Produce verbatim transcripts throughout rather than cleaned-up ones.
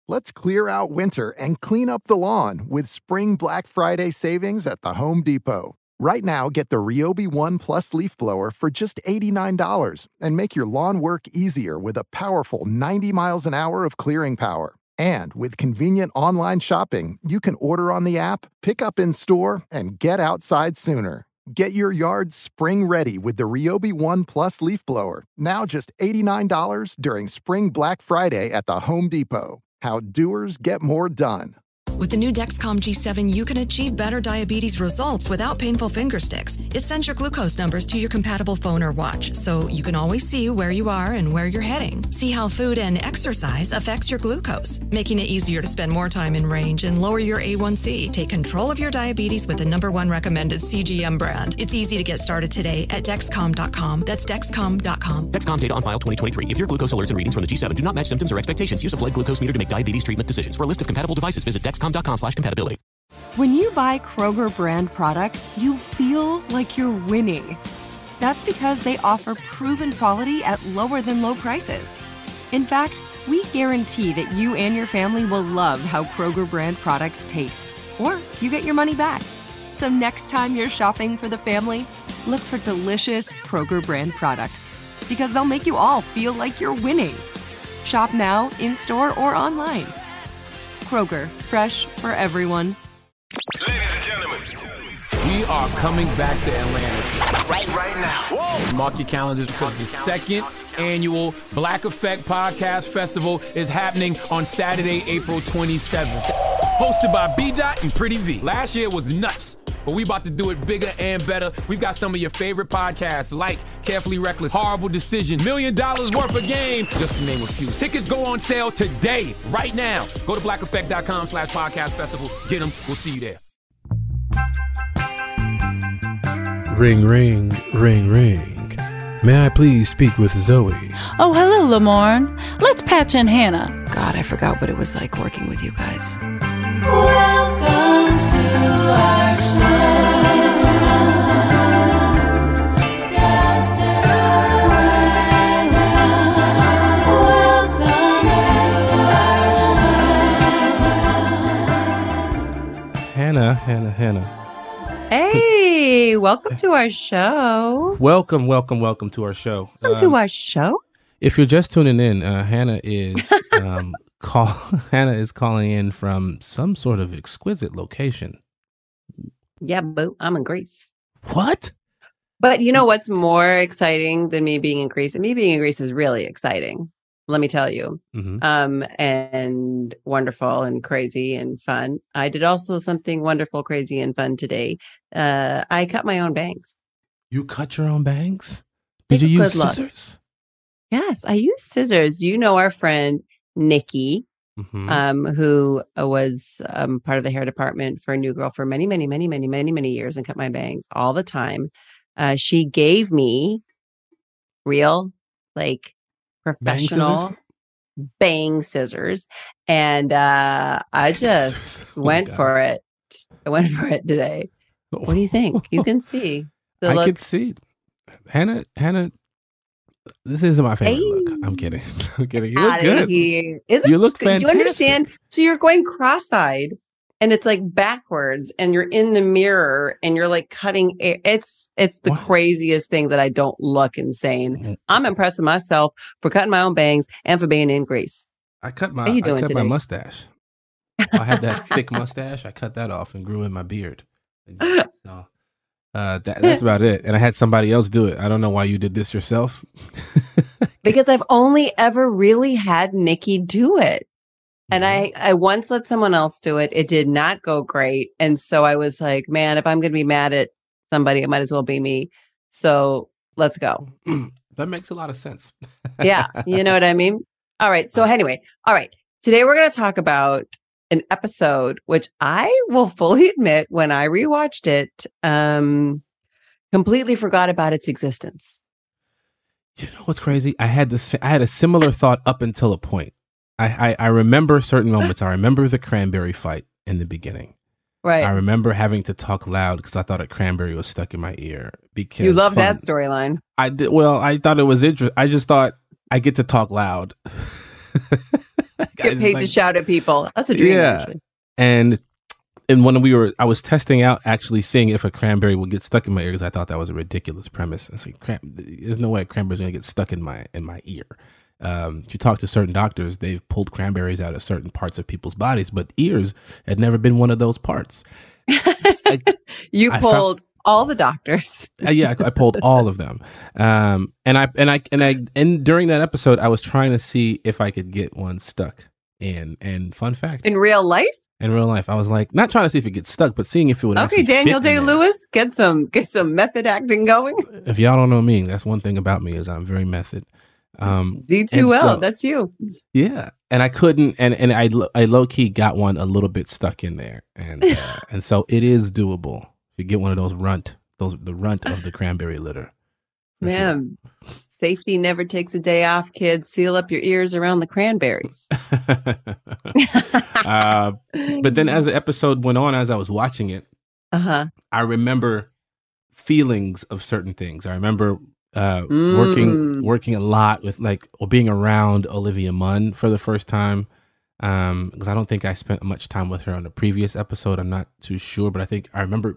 Let's clear out winter and clean up the lawn with spring Black Friday savings at the Home Depot. Right now, get the Ryobi One Plus leaf blower for just eighty-nine dollars and make your lawn work easier with a powerful ninety miles an hour of clearing power. And with convenient online shopping, you can order on the app, pick up in store, and get outside sooner. Get your yard spring ready with the Ryobi One Plus leaf blower, now just eighty-nine dollars during Spring Black Friday at the Home Depot. How doers get more done. With the new Dexcom G seven, you can achieve better diabetes results without painful finger sticks. It sends your glucose numbers to your compatible phone or watch, so you can always see where you are and where you're heading. See how food and exercise affects your glucose, making it easier to spend more time in range and lower your A one C. Take control of your diabetes with the number one recommended C G M brand. It's easy to get started today at Dexcom dot com. That's Dexcom dot com. Dexcom data on file twenty twenty-three. If your glucose alerts and readings from the G seven do not match symptoms or expectations, use a blood glucose meter to make diabetes treatment decisions. For a list of compatible devices, visit Dexcom dot com slash compatibility. When you buy Kroger brand products, you feel like you're winning. That's because they offer proven quality at lower than low prices. In fact, we guarantee that you and your family will love how Kroger brand products taste, or you get your money back. So next time you're shopping for the family, look for delicious Kroger brand products, because they'll make you all feel like you're winning. Shop now, in-store, or online. Kroger, fresh for everyone. Ladies and gentlemen, we are coming back to Atlanta right, right now. Whoa. Mark your calendars because the second annual Black Effect Podcast Festival is happening on Saturday, April twenty-seventh. Hosted by B-Dot and Pretty V. Last year was nuts, but we about to do it bigger and better. We've got some of your favorite podcasts like Carefully Reckless, Horrible Decision, Million Dollars Worth of Game, just to name a few. Tickets go on sale today, right now. Go to black effect dot com slash podcast festival. Get them. We'll see you there. Ring, ring, ring, ring. May I please speak with Zoe? Oh, hello, Lamorne. Let's patch in Hannah. God, I forgot what it was like working with you guys. Welcome to our show. Hannah, Hannah, Hannah. Hey, welcome to our show. Welcome, welcome, welcome to our show. Welcome um, to our show. If you're just tuning in, uh, Hannah is um, call Hannah is calling in from some sort of exquisite location. Yeah, boo, I'm in Greece. What? But you know what's more exciting than me being in Greece? And me being in Greece is really exciting. Let me tell you, mm-hmm. um, and wonderful and crazy and fun. I did also something wonderful, crazy and fun today. Uh, I cut my own bangs. You cut your own bangs? Did you use scissors? Yes, I use scissors. You know our friend Nikki, mm-hmm. um, who was um, part of the hair department for New Girl for many, many, many, many, many, many years and cut my bangs all the time. Uh, she gave me real, like, professional bang scissors, bang scissors. and uh I just oh went God. for it. I went for it today. What do you think? You can see. The I look. could see. Hannah, Hannah, this isn't my favorite hey. look. I'm kidding. I'm kidding. You look good. It you look good. fantastic. You understand? So you're going cross-eyed. And it's like backwards, and you're in the mirror, and you're like cutting air. It's it's the what? craziest thing that I don't look insane. I'm impressed with myself for cutting my own bangs and for being in Greece. I cut my How you doing I cut today? my mustache. I had that thick mustache. I cut that off and grew in my beard. So, uh, that, that's about it. And I had somebody else do it. I don't know why you did this yourself. Because I've only ever really had Nikki do it. And I, I once let someone else do it. It did not go great. And so I was like, man, if I'm going to be mad at somebody, it might as well be me. So let's go. That makes a lot of sense. Yeah. You know what I mean? All right. So anyway, all right. Today we're going to talk about an episode, which I will fully admit when I rewatched it, um, completely forgot about its existence. You know what's crazy? I had this, I had a similar thought up until a point. I, I, I remember certain moments. I remember the cranberry fight in the beginning. Right. I remember having to talk loud because I thought a cranberry was stuck in my ear. Because you love fun. that storyline. I did. Well, I thought it was interesting. I just thought I get to talk loud. Get paid like, to shout at people. That's a dream. Yeah. Actually. And and when we were, I was testing out actually seeing if a cranberry would get stuck in my ear because I thought that was a ridiculous premise. I said, Cran- there's no way a cranberry's going to get stuck in my in my ear. Um, if you talk to certain doctors, they've pulled cranberries out of certain parts of people's bodies, but ears had never been one of those parts. I, you I pulled found, all the doctors. uh, yeah, I, I pulled all of them. Um, and I and I and I and during that episode, I was trying to see if I could get one stuck in. And fun fact, in real life. In real life, I was like, not trying to see if it gets stuck, but seeing if it would. Okay, Daniel Day Lewis, get some get some method acting going. If y'all don't know me, that's one thing about me is I'm very method. Um, D two L, so, that's you. Yeah, and I couldn't, and and I I low key got one a little bit stuck in there, and uh, and so it is doable. If you get one of those runt, those the runt of the cranberry litter. Man, sure. Safety never takes a day off, kids. Seal up your ears around the cranberries. uh, but then, as the episode went on, as I was watching it, uh-huh. I remember feelings of certain things. I remember. Uh, mm. working working a lot with like or being around Olivia Munn for the first time um because I don't think I spent much time with her on the previous episode. I'm not too sure, but I think I remember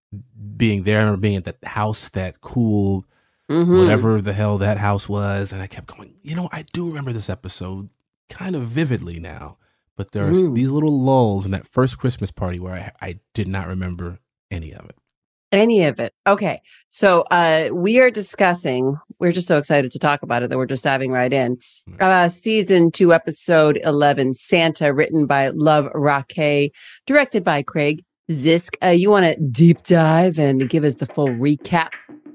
being there. I remember being at that house, that cool mm-hmm. whatever the hell that house was, and I kept going, you know, I do remember this episode kind of vividly now, but there's mm. these little lulls in that first Christmas party where I, I did not remember any of it. Any of it. Okay. So uh, we are discussing, we're just so excited to talk about it that we're just diving right in. Uh, season two, episode eleven, Santa, written by Love Raquet, directed by Craig Zisk. Uh, you want to deep dive and give us the full recap?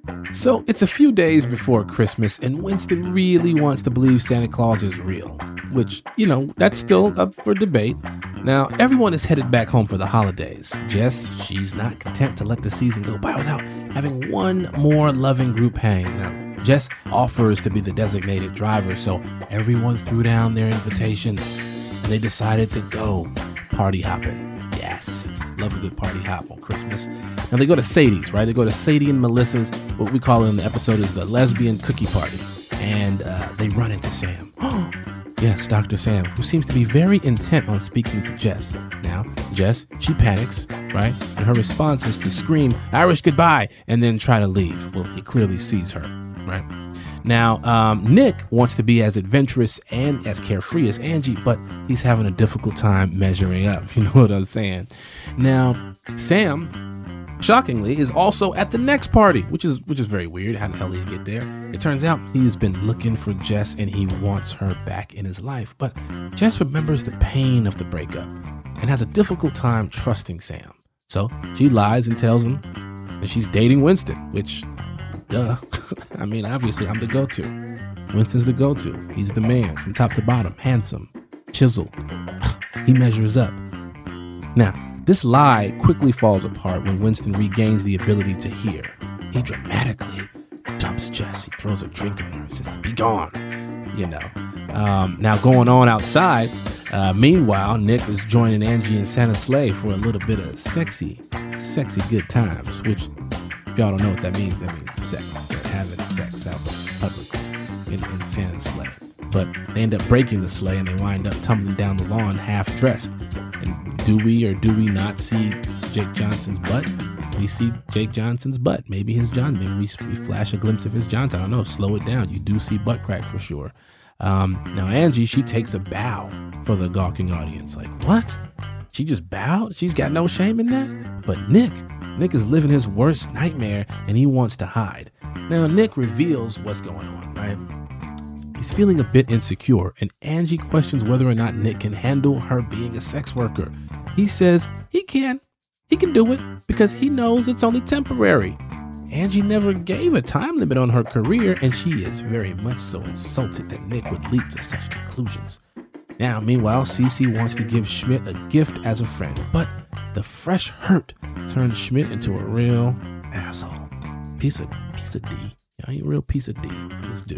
So it's a few days before Christmas, and Winston really wants to believe Santa Claus is real, which, you know, that's still up for debate. Now, everyone is headed back home for the holidays. Jess, she's not content to let the season go by without having one more loving group hang. Now, Jess offers to be the designated driver, so everyone threw down their invitations, and they decided to go party hopping. Yes, love a good party hop on Christmas. Now, they go to Sadie's, right? They go to Sadie and Melissa's, what we call in the episode is the lesbian cookie party, and uh, they run into Sam. Yes, Doctor Sam, who seems to be very intent on speaking to Jess. Now, Jess, she panics, right? And her response is to scream, Irish goodbye, and then try to leave. Well, he clearly sees her, right? Now, um, Nick wants to be as adventurous and as carefree as Angie, but he's having a difficult time measuring up. You know what I'm saying? Now, Sam, shockingly, is also at the next party, which is which is very weird. How the hell did he get there? It turns out he's been looking for Jess and he wants her back in his life. But Jess remembers the pain of the breakup and has a difficult time trusting Sam. So she lies and tells him that she's dating Winston, which, duh. I mean, obviously, I'm the go-to. Winston's the go-to. He's the man from top to bottom, handsome, chiseled. He measures up. Now, this lie quickly falls apart when Winston regains the ability to hear. He dramatically dumps Jess. He throws a drink on her and says, be gone, you know. Um, now, going on outside, uh, meanwhile, Nick is joining Angie and Santa's sleigh for a little bit of sexy, sexy good times, which, if y'all don't know what that means, that means sex. They're having sex out publicly in, in Santa's sleigh. But they end up breaking the sleigh and they wind up tumbling down the lawn half-dressed. And do we or do we not see Jake Johnson's butt? We see Jake Johnson's butt. Maybe his John. Maybe we, we flash a glimpse of his Johnson. I don't know. Slow it down. You do see butt crack for sure. Um, now, Angie, she takes a bow for the gawking audience. Like, what? She just bowed? She's got no shame in that? But Nick, Nick is living his worst nightmare and he wants to hide. Now, Nick reveals what's going on, right? He's feeling a bit insecure, and Angie questions whether or not Nick can handle her being a sex worker. He says he can. He can do it because he knows it's only temporary. Angie never gave a time limit on her career, and she is very much so insulted that Nick would leap to such conclusions. Now, meanwhile, Cece wants to give Schmidt a gift as a friend, but the fresh hurt turns Schmidt into a real asshole. Piece of, piece of D. Yeah, he a real piece of D, this dude.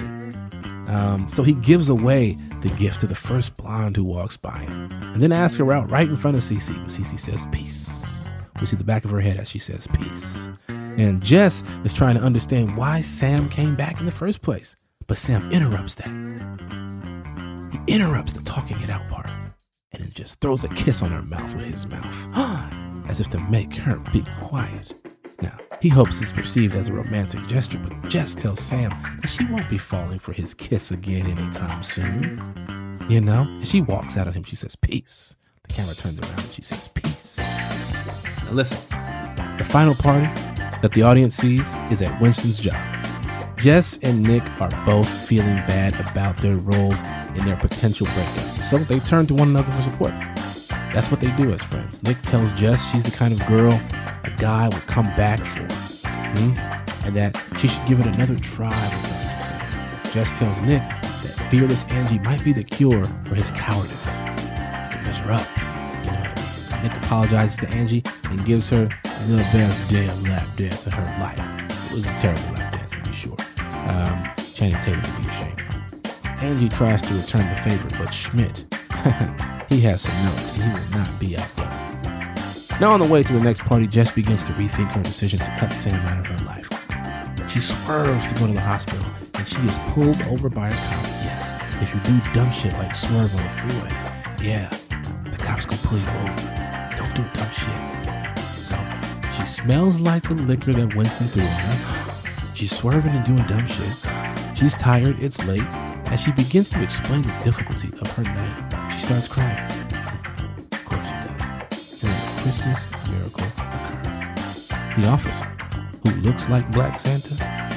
Um, so he gives away the gift to the first blonde who walks by him, and then asks her out right in front of Cece. But Cece says, peace. We see the back of her head as she says, peace. And Jess is trying to understand why Sam came back in the first place. But Sam interrupts that. interrupts the talking it out part and then just throws a kiss on her mouth with his mouth, as if to make her be quiet. Now, he hopes it's perceived as a romantic gesture, but Jess tells Sam that she won't be falling for his kiss again anytime soon. You know? And she walks out on him. She says, peace. The camera turns around and she says, peace. Now listen, the final party that the audience sees is at Winston's job. Jess and Nick are both feeling bad about their roles in their potential breakup, so they turn to one another for support. That's what they do as friends. Nick tells Jess she's the kind of girl a guy would come back for, hmm? and that she should give it another try with Uncle Sam. Jess tells Nick that fearless Angie might be the cure for his cowardice. He can measure up. You know what I mean? Nick apologizes to Angie and gives her the best damn lap dance of her life. It was a terrible lap dance, to be sure. Um, Channing Tatum would be ashamed. Angie tries to return the favor, but Schmidt, he has some notes and he will not be outdone. Now on the way to the next party, Jess begins to rethink her decision to cut Sam out of her life. She swerves to go to the hospital and she is pulled over by a cop. Yes, if you do dumb shit like swerve on the freeway, yeah, the cops gonna pull you over. Don't do dumb shit. So she smells like the liquor that Winston threw on her. She's swerving and doing dumb shit. She's tired, it's late. As she begins to explain the difficulty of her night, she starts crying. Of course she does. And a Christmas miracle occurs. The officer, who looks like Black Santa,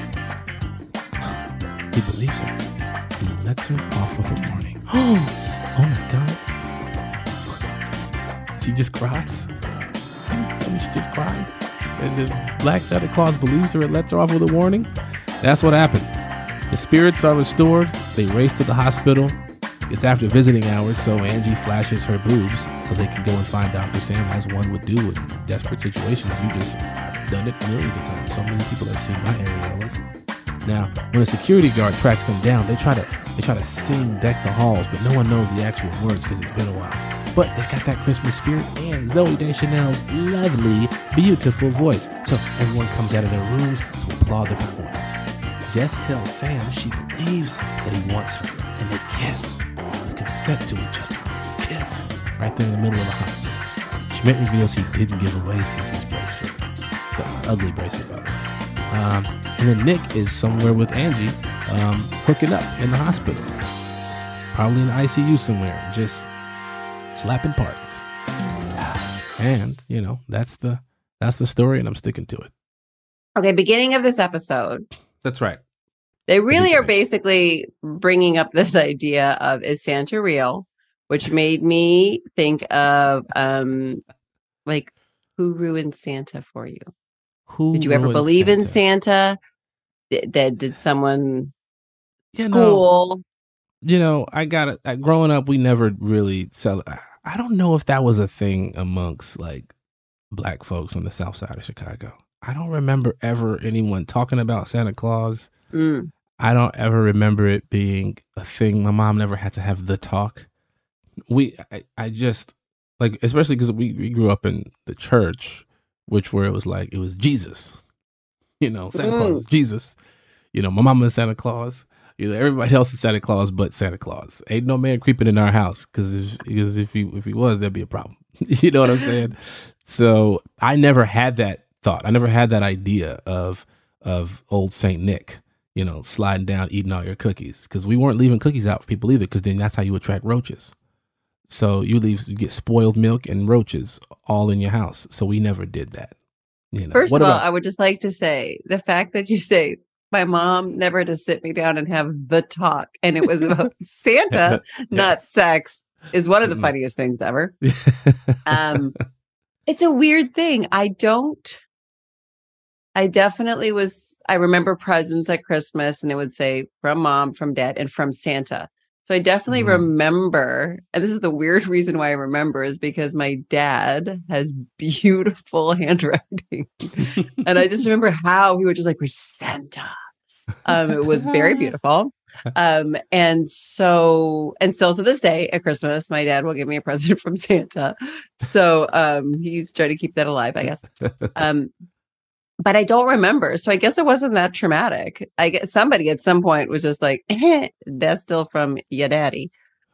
he believes her. He lets her off with a warning. Oh my God. She just cries. Tell me she just cries. And the Black Santa Claus believes her and lets her off with a warning. That's what happens. The spirits are restored. They race to the hospital. It's after visiting hours, so Angie flashes her boobs so they can go and find Doctor Sam, as one would do in desperate situations. You just have done it millions of times. So many people have seen my areolas. Now, when a security guard tracks them down, they try to they try to sing "Deck the Halls," but no one knows the actual words because it's been a while. But they got that Christmas spirit and Zooey Deschanel's lovely, beautiful voice. So everyone comes out of their rooms to applaud the performance. Jess tells Sam she believes that he wants her, and they kiss with consent to each other. Just kiss right there in the middle of the hospital. Schmidt reveals he didn't give away Sissy's bracelet, the ugly bracelet, by the way. Um, and then Nick is somewhere with Angie, um, hooking up in the hospital, probably in the I C U somewhere, just slapping parts. And you know that's the that's the story, and I'm sticking to it. Okay, beginning of this episode. That's right. They really are basically bringing up this idea of, is Santa real? Which made me think of, um, like, who ruined Santa for you? Who did you ever believe Santa? in Santa? Did, did, did someone you school? Know, you know, I got it. Growing up, we never really sell. I don't know if that was a thing amongst like Black folks on the South Side of Chicago. I don't remember ever anyone talking about Santa Claus. Mm. I don't ever remember it being a thing. My mom never had to have the talk. We, I, I just like, especially because we, we grew up in the church, which where it was like, it was Jesus, you know, Santa mm. Claus, Jesus, you know, my mama is Santa Claus, you know, everybody else is Santa Claus, but Santa Claus. Ain't no man creeping in our house. Cause if, because if he, if he was, there'd be a problem. You know what I'm saying? So I never had that thought. I never had that idea of of old Saint Nick, you know, sliding down, eating all your cookies, because we weren't leaving cookies out for people either, because then that's how you attract roaches. So you leave, you get spoiled milk and roaches all in your house. So we never did that. You know. First what of all, about- I would just like to say the fact that you say my mom never had to sit me down and have the talk, and it was about Santa, yeah. not sex, is one of the mm. funniest things ever. um, it's a weird thing. I don't. I definitely was, I remember presents at Christmas and it would say from mom, from dad, and from Santa. So I definitely mm. remember, and this is the weird reason why I remember, is because my dad has beautiful handwriting. And I just remember how he would just like, we're Santa. Um, it was very beautiful. Um, and so, and still to this day at Christmas, my dad will give me a present from Santa. So um, he's trying to keep that alive, I guess. Um, But I don't remember. So I guess it wasn't that traumatic. I guess somebody at some point was just like, eh, that's still from your daddy.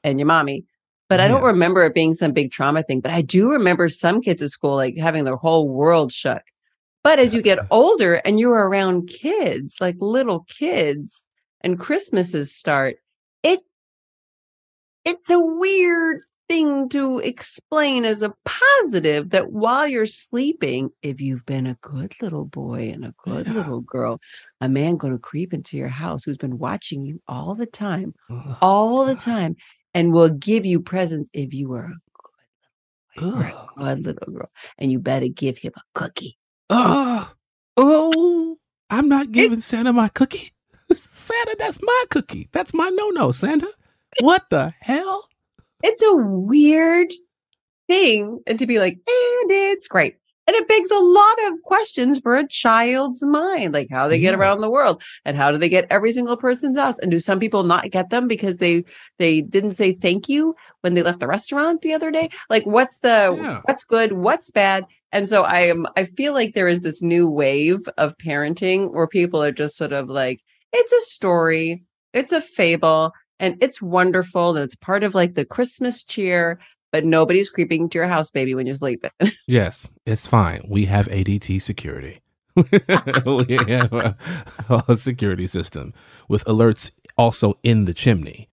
and your mommy. But I don't Yeah. remember it being some big trauma thing. But I do remember some kids at school like having their whole world shook. But as you get older and you're around kids, like little kids, and Christmases start, it it's a weird thing to explain as a positive that while you're sleeping, if you've been a good little boy and a good Yeah. little girl, a man going to creep into your house who's been watching you all the time, Ugh. all the time, and will give you presents if you are a good boy or a Ugh. good little girl. And you better give him a cookie. Ugh. Oh, I'm not giving Santa my cookie. Santa, that's my cookie. That's my no-no, Santa. What the hell? It's a weird thing and to be like, and it's great. And it begs a lot of questions for a child's mind, like how they get Yeah. around the world and how do they get every single person's house? And do some people not get them because they they didn't say thank you when they left the restaurant the other day? Like what's the Yeah. what's good, what's bad? And so I am I feel like there is this new wave of parenting where people are just sort of like, it's a story, it's a fable, and it's wonderful, and it's part of like the Christmas cheer. But nobody's creeping to your house, baby, when you're sleeping. Yes, it's fine. We have A D T security. We have a, a security system with alerts also in the chimney.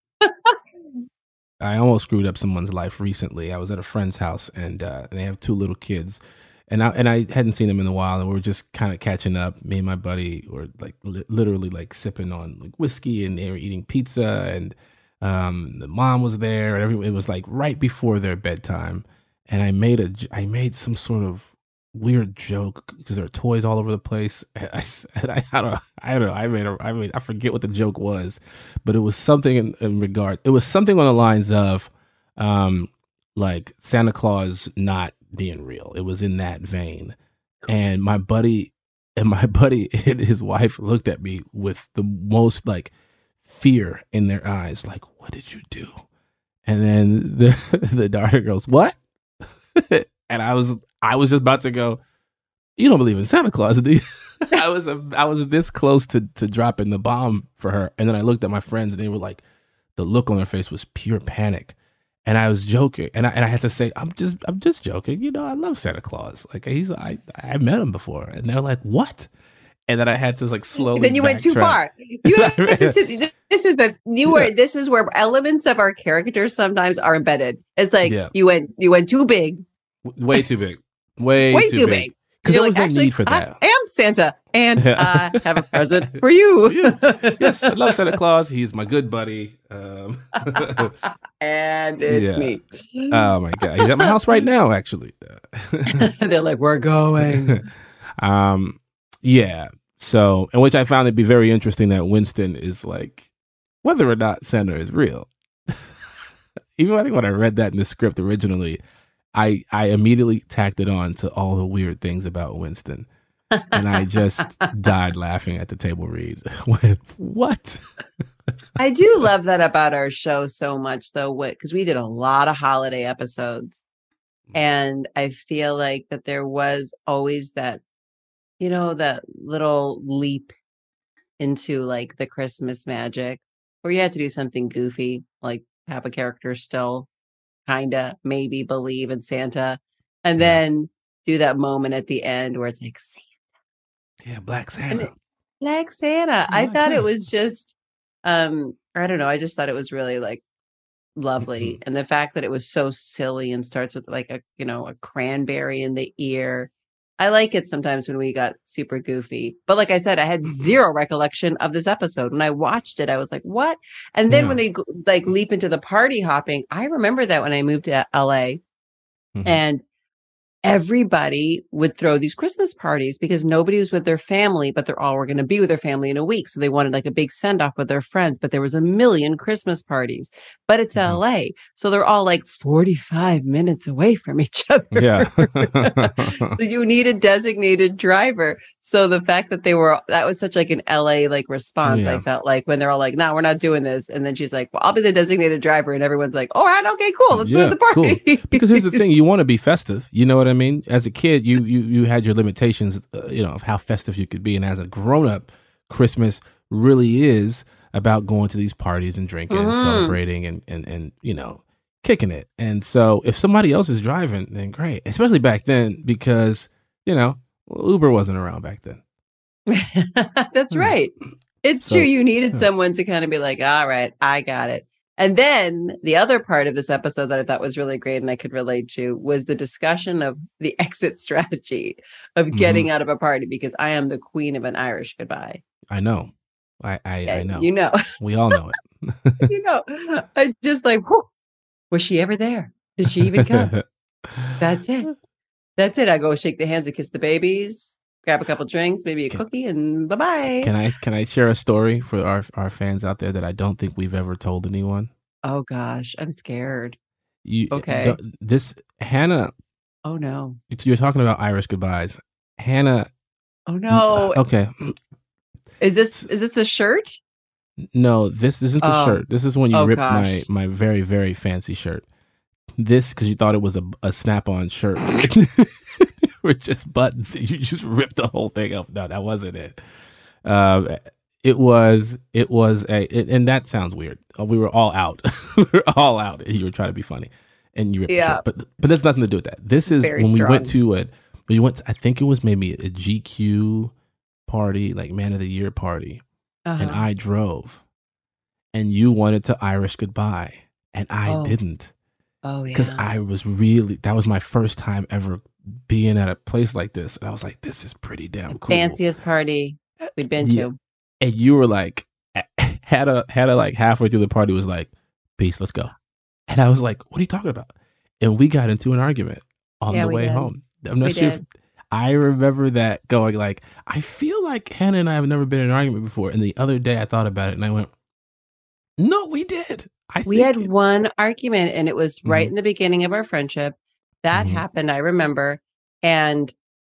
I almost screwed up someone's life recently. I was at a friend's house and uh, they have two little kids, and I and I hadn't seen them in a while, and we were just kind of catching up. Me and my buddy were like li- literally like sipping on like whiskey, and they were eating pizza, and um, the mom was there, and every, it was like right before their bedtime, and I made a j- I made some sort of weird joke because there are toys all over the place. And I, s- and I, I don't know, I don't know. I made a, I made, I forget what the joke was, but it was something in, in regard. It was something on the lines of, um, like Santa Claus not being real. It was in that vein, and my buddy and my buddy and his wife looked at me with the most like fear in their eyes, like, "What did you do?" And then the the daughter goes, "What?" And I was I was just about to go, "You don't believe in Santa Claus, do you?" I was a, I was this close to to dropping the bomb for her, and then I looked at my friends, and they were like, the look on their face was pure panic, and I was joking, and I and I had to say, "I'm just I'm just joking, you know. I love Santa Claus. Like he's I I met him before," and they're like, "What?" And then I had to like slowly. Then you went too backtrack. far. You had to sit, this is the you were this is where elements of our characters sometimes are embedded. It's like Yeah. you went you went too big, W- way too big, way, way too, too big. big. Because You're there was like, no actually, need for that. I am Santa, and I have a present for you. Yes, I love Santa Claus. He's my good buddy. Um, And it's Yeah. me. oh my god, he's at my house right now. Actually, They're like, we're going. um, yeah. So, in which I found it be very interesting that Winston is like, whether or not Santa is real. Even I think when I read that in the script originally, I I immediately tacked it on to all the weird things about Winston, and I just died laughing at the table read. Went, what? I do love that about our show so much, though, because we did a lot of holiday episodes. And I feel like that there was always that, you know, that little leap into like the Christmas magic where you had to do something goofy, like have a character still kind of maybe believe in Santa. And then do that moment at the end where it's like, Santa. Yeah, Black And Santa. it- Black Santa. I Black thought it Santa. was just, um, I don't know. I just thought it was really like lovely. Mhm. And the fact that it was so silly and starts with like a, you know, a cranberry in the ear. I like it sometimes when we got super goofy. But like I said, I had zero recollection of this episode. When I watched it, I was like, what? And then Yeah. when they go- like leap into the party hopping, I remember that when I moved to L A Mhm. and everybody would throw these Christmas parties because nobody was with their family, but they're all were going to be with their family in a week. So they wanted like a big send off with their friends, but there was a million Christmas parties, but it's Mhm. L A. So they're all like forty-five minutes away from each other. Yeah. So you need a designated driver. So the fact that they were, that was such like an L A like response. Yeah. I felt like when they're all like, no, we're not doing this. And then she's like, well, I'll be the designated driver. And everyone's like, all right, okay, cool. Let's go to the party. Cool. Because here's the thing: you want to be festive. You know what I mean? As a kid, you you you had your limitations, uh, you know, of how festive you could be, and as a grown up, Christmas really is about going to these parties and drinking Mhm. and celebrating and, and, and, you know, kicking it. And so if somebody else is driving, then great. Especially back then because, you know, Uber wasn't around back then. That's right. It's So, true. You needed yeah. someone to kind of be like, all right, I got it. And then the other part of this episode that I thought was really great and I could relate to was the discussion of the exit strategy of getting Mhm. out of a party because I am the queen of an Irish goodbye. I know. I, I, I Yeah, know. You know, We all know it. you know, I just like, whew, was she ever there? Did she even come? That's it. That's it. I go shake the hands and kiss the babies, grab a couple drinks, maybe a Can- cookie, and bye bye. Can I can I share a story for our our fans out there that I don't think we've ever told anyone? Oh gosh, I'm scared. You Okay. don't- This Hannah, Oh no. you're talking about Irish goodbyes. Hannah. Oh no. Okay. Is this is this the shirt? No, this isn't the Oh. shirt. This is when you Oh, ripped my gosh. my very very fancy shirt. This because you thought it was a, a snap-on shirt with just buttons. You just ripped the whole thing up. No, that wasn't it. Um, it was it was a it, and that sounds weird. Uh, We were all out. we were all out. And you were trying to be funny, and you ripped the Yeah. shirt. But but there's nothing to do with that. This is Very when we went strong. to a we went. To, I think it was maybe a G Q party, like Man of the Year party. And Uh-huh. I drove, and you wanted to Irish goodbye, and I Oh. didn't Oh because yeah. I was really that was my first time ever being at a place like this, and I was like, "This is pretty damn cool." Fanciest party we've been Yeah. to. And you were like, had a had a like halfway through the party was like, "Peace, let's go," and I was like, "What are you talking about?" And we got into an argument on Yeah, the we way did. home. I'm not We sure. If, did. I remember that going like, I feel like Hannah and I have never been in an argument before. And the other day I thought about it and I went, no, we did. I We think had it- one argument and it was right Mhm. in the beginning of our friendship. That Mhm. happened, I remember. And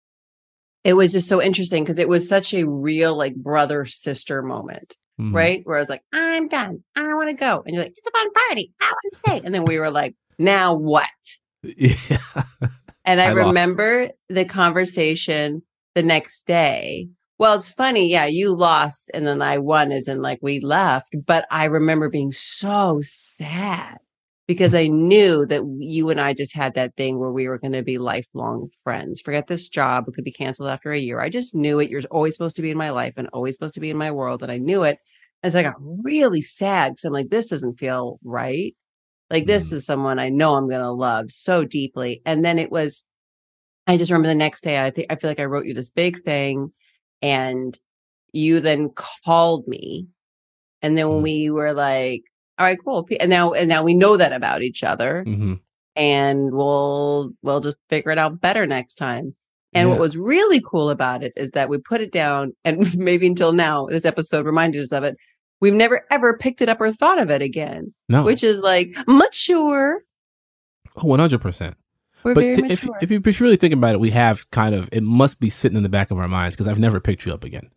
it was just so interesting because it was such a real like brother sister moment, Mhm. right? Where I was like, I'm done. I don't want to go. And you're like, it's a fun party. I want to stay. And then we were like, now what? Yeah. And I, I lost. remember the conversation the next day. Well, it's funny. Yeah, you lost and then I won, as in like we left. But I remember being so sad because I knew that you and I just had that thing where we were going to be lifelong friends. Forget this job. It could be canceled after a year. I just knew it. You're always supposed to be in my life and always supposed to be in my world. And I knew it. And so I got really sad because I'm like, this doesn't feel right. Like this Mm. is someone I know I'm going to love so deeply. And then it was, I just remember the next day, I think, I feel like I wrote you this big thing and you then called me. And then when Mhm. we were like, all right, cool. And now, and now we know that about each other Mhm. and we'll, we'll just figure it out better next time. And what Yeah. was really cool about it is that we put it down and maybe until now, this episode reminded us of it. We've never ever picked it up or thought of it again, No. which is like mature. Oh, one hundred percent. We're But very t- if, mature. if you if you really think about it, we have kind of, it must be sitting in the back of our minds because I've never picked you up again.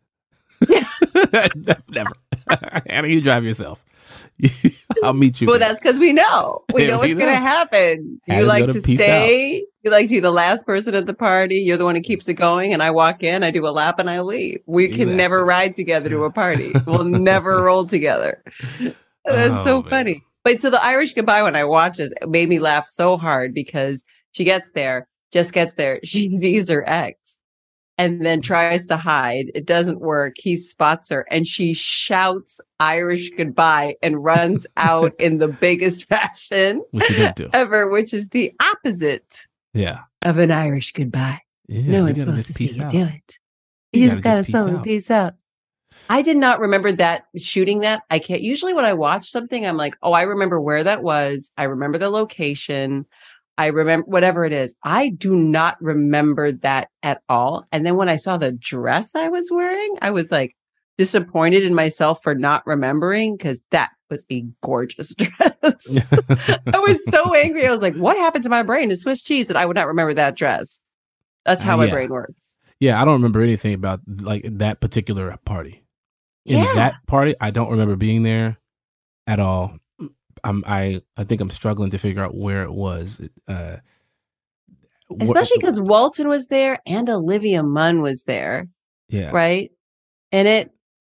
Never. Hannah, you drive yourself. I'll meet you. Well, there. that's because we know. We Yeah, know we what's going to know. happen. You Hannah's like gonna to peace stay. You like to be the last person at the party. You're the one who keeps it going. And I walk in, I do a lap, and I leave. We can Exactly. never ride together to a party. We'll never roll together. That's Oh, so man. funny. But so the Irish goodbye, when I watch this, it made me laugh so hard because she gets there, just gets there. She sees her ex and then tries to hide. It doesn't work. He spots her and she shouts Irish goodbye and runs out in the biggest fashion Which you didn't do. ever, which is the opposite Yeah. of an Irish goodbye. Yeah, no you one's gotta supposed just to see peace you out. do it. You You, just gotta gotta just peace slowly out. peace out. I did not remember that shooting that. I can't usually when I watch something, I'm like, oh, I remember where that was. I remember the location. I remember whatever it is. I do not remember that at all. And then when I saw the dress I was wearing, I was like disappointed in myself for not remembering because that was a gorgeous dress. I was so angry. I was like, what happened to my brain to Swiss cheese that I would not remember that dress? That's how Uh, my yeah. brain works. Yeah, I don't remember anything about like that particular party. In Yeah. that party, I don't remember being there at all. I'm, I I think I'm struggling to figure out where it was. Uh, wh- Especially because Walton was there and Olivia Munn was there, yeah, right? And it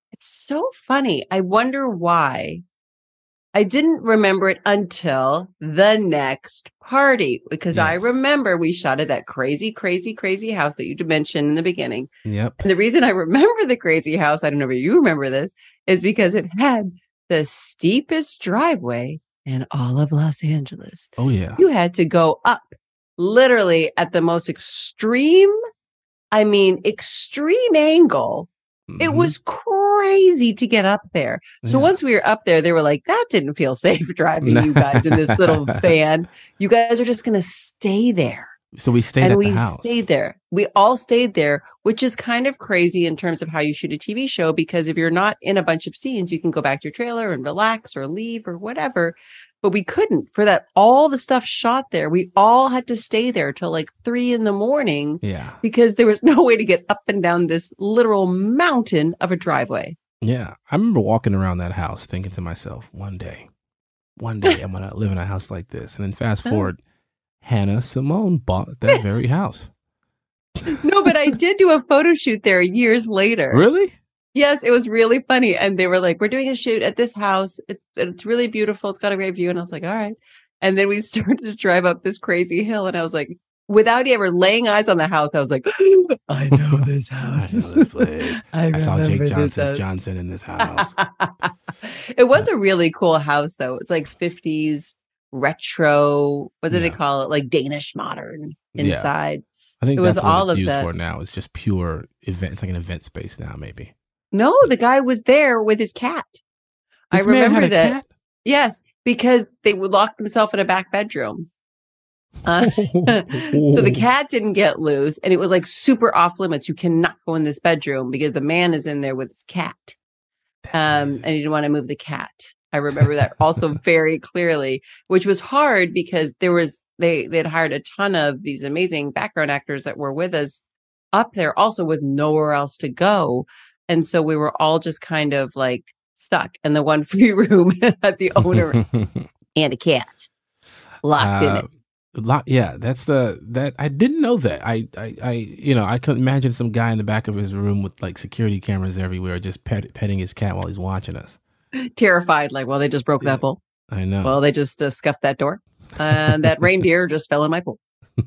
It's so funny. I wonder why. I didn't remember it until the next party because yes. I remember we shot at that crazy, crazy, crazy house that you mentioned in the beginning. Yep. And the reason I remember the crazy house, I don't know if you remember this, is because it had the steepest driveway in all of Los Angeles. Oh, yeah. You had to go up literally at the most extreme, I mean, extreme angle. Mm-hmm. It was crazy to get up there. So yeah. once we were up there, they were like, that didn't feel safe driving you guys in this little van. You guys are just going to stay there. So we stayed and at we the house. stayed there. We all stayed there, which is kind of crazy in terms of how you shoot a T V show, because if you're not in a bunch of scenes, you can go back to your trailer and relax or leave or whatever. But we couldn't for that. All the stuff shot there. We all had to stay there till like three in the morning. Yeah. Because there was no way to get up and down this literal mountain of a driveway. Yeah. I remember walking around that house thinking to myself, one day, one day I'm going to live in a house like this. And then fast forward, Hannah Simone bought that very house. No, but I did do a photo shoot there years later. Really? Yes, it was really funny. And they were like, we're doing a shoot at this house. It, it's really beautiful. It's got a great view. And I was like, all right. And then we started to drive up this crazy hill. And I was like, without ever laying eyes on the house, I was like, I know this house. I know this place. I, I saw Jake Johnson's Johnson in this house. It was a really cool house, though. It's like fifties retro. What do Yeah. they call it? Like Danish modern inside. I think it that's was what all it's of used that. for now. It's just pure event. It's like an event space now, maybe. No, the guy was there with his cat. This I man remember had a that. cat? Yes, because they would lock themselves in a back bedroom. Uh, so the cat didn't get loose, and it was like super off limits. You cannot go in this bedroom because the man is in there with his cat, um, and he didn't want to move the cat. I remember that also very clearly, which was hard because there was they they'd hired a ton of these amazing background actors that were with us up there, also with nowhere else to go. And so we were all just kind of like stuck in the one free room at the owner and a cat locked uh, in it. Lock, yeah, that's the that I didn't know that. I, I, I, you know, I could imagine some guy in the back of his room with like security cameras everywhere, just pet, petting his cat while he's watching us. Terrified, like, well, they just broke Yeah, that bowl. I know. Well, they just uh, scuffed that door, and that reindeer just fell in my pool.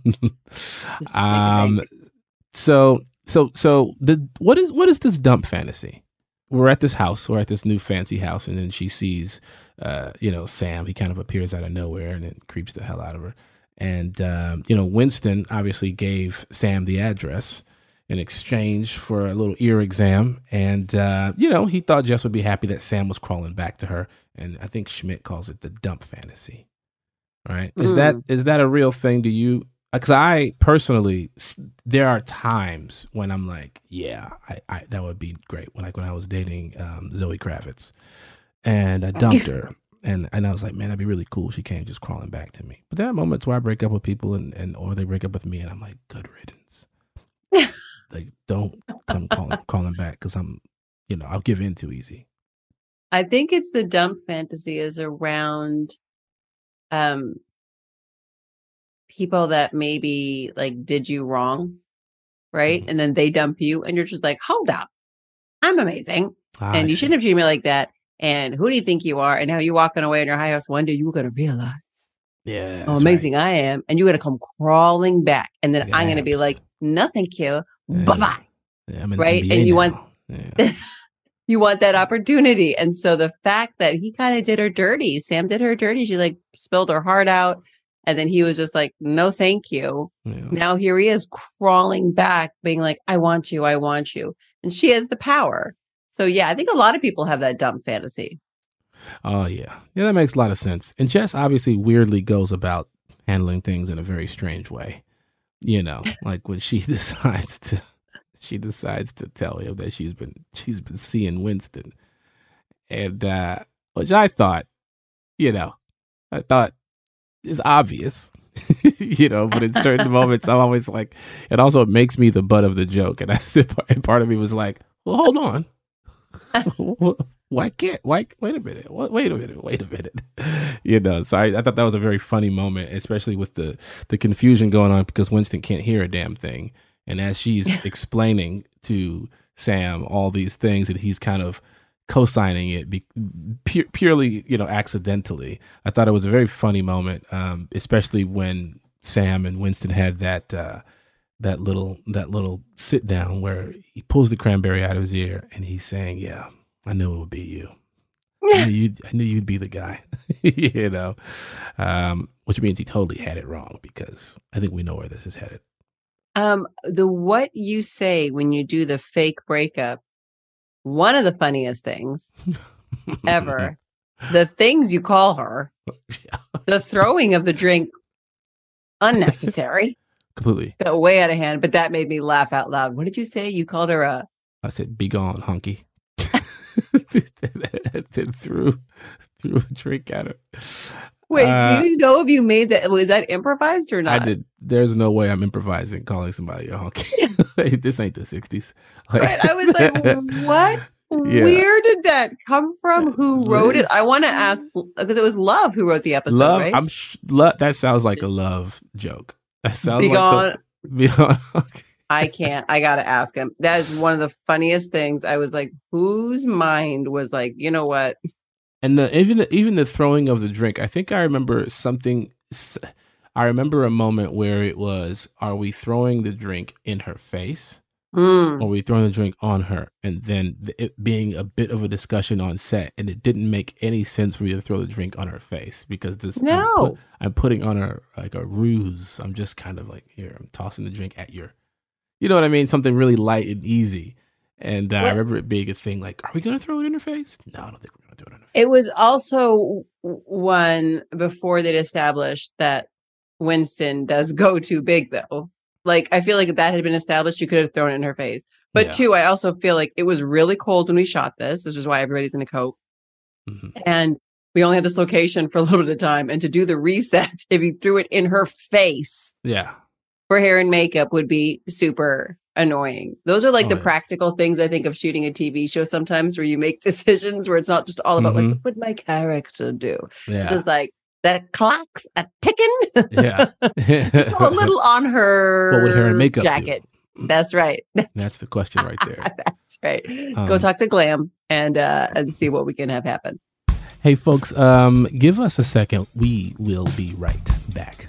um, so. So, so the what is what is this dump fantasy? We're at this house, we're at this new fancy house, and then she sees, uh, you know, Sam. He kind of appears out of nowhere, and it creeps the hell out of her. And um, you know, Winston obviously gave Sam the address in exchange for a little ear exam, and uh, you know, he thought Jess would be happy that Sam was crawling back to her. And I think Schmidt calls it the dump fantasy. Right? Is Mm. that is that a real thing? Do you? Because I personally, s- there are times when I'm like, yeah, I, I that would be great. When like when I was dating um, Zoe Kravitz, and I dumped her, and and I was like, man, that'd be really cool. She came just crawling back to me. But there are moments where I break up with people, and, and or they break up with me, and I'm like, good riddance. Like, don't come calling calling back because I'm, you know, I'll give in too easy. I think it's the dump fantasy is around um people that maybe like did you wrong, right? Mhm. And then they dump you, and you're just like, hold up, I'm amazing, Ah, and I you see. shouldn't have treated me like that. And who do you think you are? And now you're walking away in your high house. One day you were going to realize Yeah, how that's amazing I am, and you're going to come crawling back, and then I'm going to be Gabs. like, no, thank you, Yeah. bye bye. right. Yeah, I'm in the Right? N B A And you now. want- Yeah. You want that opportunity. And so the fact that he kind of did her dirty, Sam did her dirty. She like spilled her heart out. And then he was just like, no, thank you. Yeah. Now here he is crawling back, being like, I want you. I want you. And she has the power. So yeah, I think a lot of people have that dumb fantasy. Oh, yeah. Yeah, that makes a lot of sense. And Jess obviously weirdly goes about handling things in a very strange way. You know, like when she decides to she decides to tell him that she's been she's been seeing Winston. And uh which I thought, you know, I thought is obvious. You know, but in certain moments I'm always like, it also makes me the butt of the joke. And I and part of me was like, well, hold on. Why can't, why, wait a minute, wait a minute, wait a minute. You know, so I, I thought that was a very funny moment, especially with the, the confusion going on because Winston can't hear a damn thing. And as she's explaining to Sam all these things, and he's kind of co-signing it be, pu- purely, you know, accidentally. I thought it was a very funny moment, um, especially when Sam and Winston had that uh, that little that little sit down where he pulls the cranberry out of his ear and he's saying, "Yeah, I knew it would be you. I knew you'd, I knew you'd be the guy," you know, um, which means he totally had it wrong, because I think we know where this is headed. Um, the what you say when you do the fake breakup, one of the funniest things ever, the things you call her, yeah. The throwing of the drink, unnecessary. Completely. Got way out of hand, but that made me laugh out loud. What did you say? You called her a... I said, "Be gone, honky." Then threw, threw a drink at her. Wait, uh, do you know if you made that? Was that improvised or not? I did. There's no way I'm improvising calling somebody a honky. This ain't the sixties. Like, right. I was like, what? Yeah. Where did that come from? Who wrote it? I want to ask, because it was Love who wrote the episode, Love, right? I'm sh- lo- that sounds like a Love joke. That sounds Be like gone. Some, be gone. Okay. I can't. I got to ask him. That is one of the funniest things. I was like, whose mind was like, you know what? And the even the, even the throwing of the drink. I think I remember something. I remember a moment where it was, are we throwing the drink in her face? Mm. Or are we throwing the drink on her? And then it being a bit of a discussion on set. And it didn't make any sense for me to throw the drink on her face, because this, no. I'm, put, I'm putting on her like a ruse. I'm just kind of like, here, I'm tossing the drink at your, you know what I mean? Something really light and easy. And uh, I remember it being a thing like, are we going to throw it in her face? No, I don't think we're going to throw it in her face. It was also one before they'd established that Winston does go too big, though. Like, I feel like if that had been established, you could have thrown it in her face. But yeah. Two, I also feel like it was really cold when we shot this, which is why everybody's in a coat. Mm-hmm. And we only had this location for a little bit of time. And to do the reset, if you threw it in her face, yeah, for hair and makeup would be super annoying. Those are like oh, the yeah. practical things I think of shooting a T V show sometimes, where you make decisions where it's not just all about mm-hmm. like, what would my character do? Yeah. It's just like, that clock's a ticking. Yeah. Just a little on her what would hair and makeup jacket. Do? That's right. That's, That's the question right there. That's right. Um, Go talk to Glam and uh, and see what we can have happen. Hey, folks, um, give us a second. We will be right back.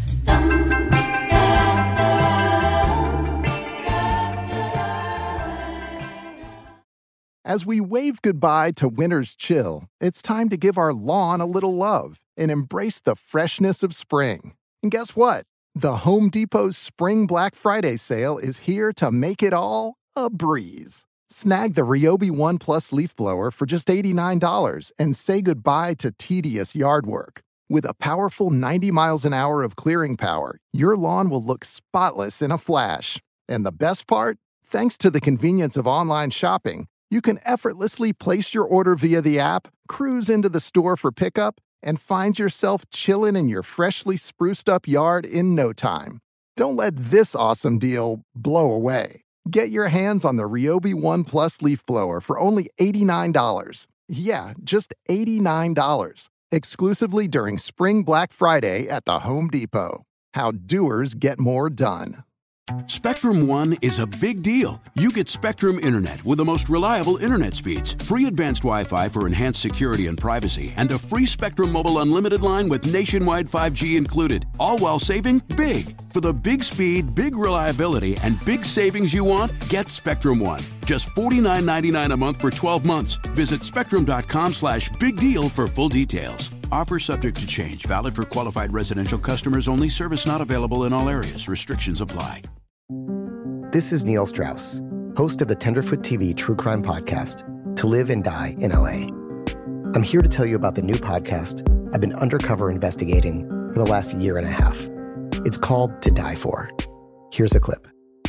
As we wave goodbye to winter's chill, it's time to give our lawn a little love and embrace the freshness of spring. And guess what? The Home Depot's Spring Black Friday sale is here to make it all a breeze. Snag the Ryobi One Plus leaf blower for just eighty-nine dollars and say goodbye to tedious yard work. With a powerful ninety miles an hour of clearing power, your lawn will look spotless in a flash. And the best part? Thanks to the convenience of online shopping, you can effortlessly place your order via the app, cruise into the store for pickup, and find yourself chilling in your freshly spruced up yard in no time. Don't let this awesome deal blow away. Get your hands on the Ryobi One Plus leaf blower for only eighty-nine dollars. Yeah, just eighty-nine dollars. Exclusively during Spring Black Friday at the Home Depot. How doers get more done. Spectrum One is a big deal. You get Spectrum Internet with the most reliable internet speeds, free advanced Wi-Fi for enhanced security and privacy, and a free Spectrum Mobile Unlimited line with nationwide five G included, all while saving big. For the big speed, big reliability, and big savings you want, get Spectrum One. Just forty-nine ninety-nine a month for twelve months. Visit spectrum.com slash big deal for full details. Offer subject to change. Valid for qualified residential customers only. Service not available in all areas. Restrictions apply. This is Neil Strauss, host of the Tenderfoot T V True Crime Podcast, To Live and Die in L A. I'm here to tell you about the new podcast I've been undercover investigating for the last year and a half. It's called To Die For. Here's a clip.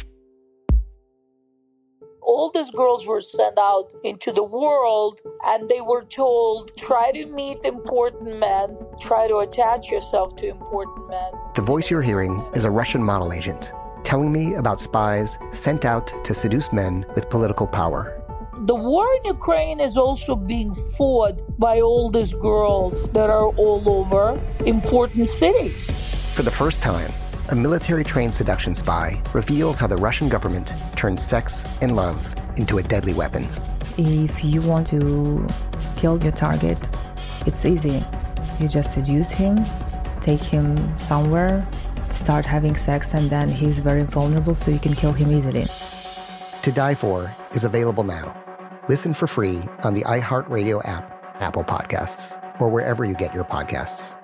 All these girls were sent out into the world and they were told, try to meet important men, try to attach yourself to important men. The voice you're hearing is a Russian model agent telling me about spies sent out to seduce men with political power. The war in Ukraine is also being fought by all these girls that are all over important cities. For the first time, a military-trained seduction spy reveals how the Russian government turns sex and love into a deadly weapon. If you want to kill your target, it's easy. You just seduce him, take him somewhere, start having sex, and then he's very vulnerable, so you can kill him easily. To Die For is available now. Listen for free on the iHeartRadio app, Apple Podcasts, or wherever you get your podcasts.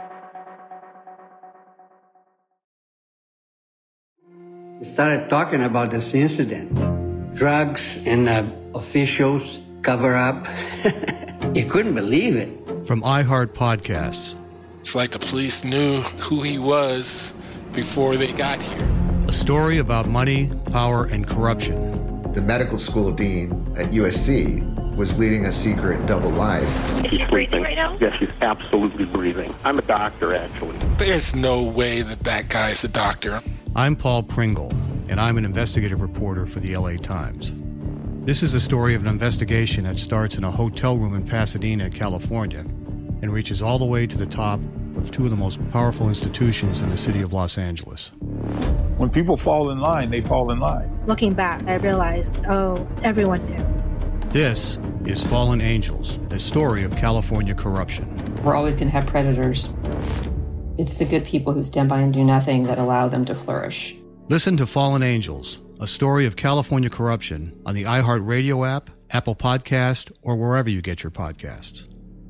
We started talking about this incident. Drugs and uh, officials cover up. You couldn't believe it. From iHeart Podcasts. It's like the police knew who he was before they got here. A story about money, power, and corruption. The medical school dean at U S C was leading a secret double life. Is he breathing right now? Yes, he's absolutely breathing. I'm a doctor, actually. There's no way that that guy's a doctor. I'm Paul Pringle, and I'm an investigative reporter for the L A Times. This is the story of an investigation that starts in a hotel room in Pasadena, California, and reaches all the way to the top of two of the most powerful institutions in the city of Los Angeles. When people fall in line, they fall in line. Looking back, I realized, oh, everyone knew. This is Fallen Angels, a story of California corruption. We're always going to have predators. It's the good people who stand by and do nothing that allow them to flourish. Listen to Fallen Angels, a story of California corruption on the iHeartRadio app, Apple Podcast, or wherever you get your podcasts.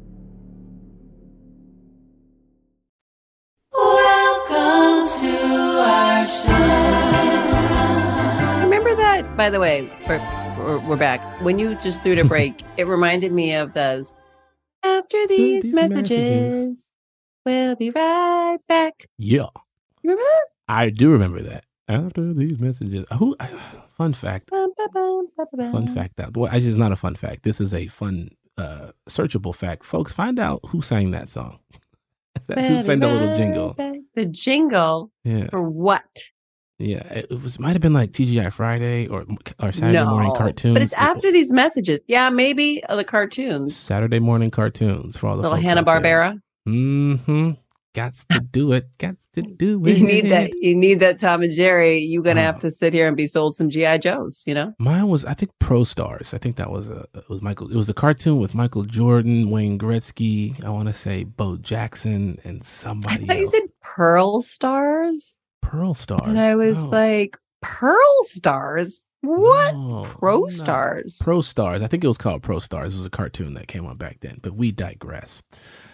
Welcome to our show. Remember that, by the way, we're, we're back. When you just threw it a break, it reminded me of those, after these, these messages, messages, we'll be right back. Yeah. Remember that? I do remember that. After these messages. Who? Fun fact. Bum, ba, bum, ba, ba, bum. Fun fact. That, well, actually, it's not a fun fact. This is a fun, uh, searchable fact. Folks, find out who sang that song. That's who sang the little jingle. The jingle? Yeah. For what? Yeah, it was might have been like T G I Friday or or Saturday no, morning cartoons. But it's after it, these messages. Yeah, maybe uh, the cartoons. Saturday morning cartoons for all the little Hanna Barbera. Mm-hmm. Gots to do it. Gots to do it. You need that. You need that Tom and Jerry. You're gonna uh, have to sit here and be sold some G I Joes. You know. Mine was, I think, Pro Stars. I think that was a it was Michael. It was a cartoon with Michael Jordan, Wayne Gretzky. I want to say Bo Jackson and somebody. I thought else. You said Pearl Stars. Pearl Stars. And I was no. like, Pearl Stars? What? No, Pro no. Stars. Pro Stars. I think it was called Pro Stars. It was a cartoon that came on back then, but we digress.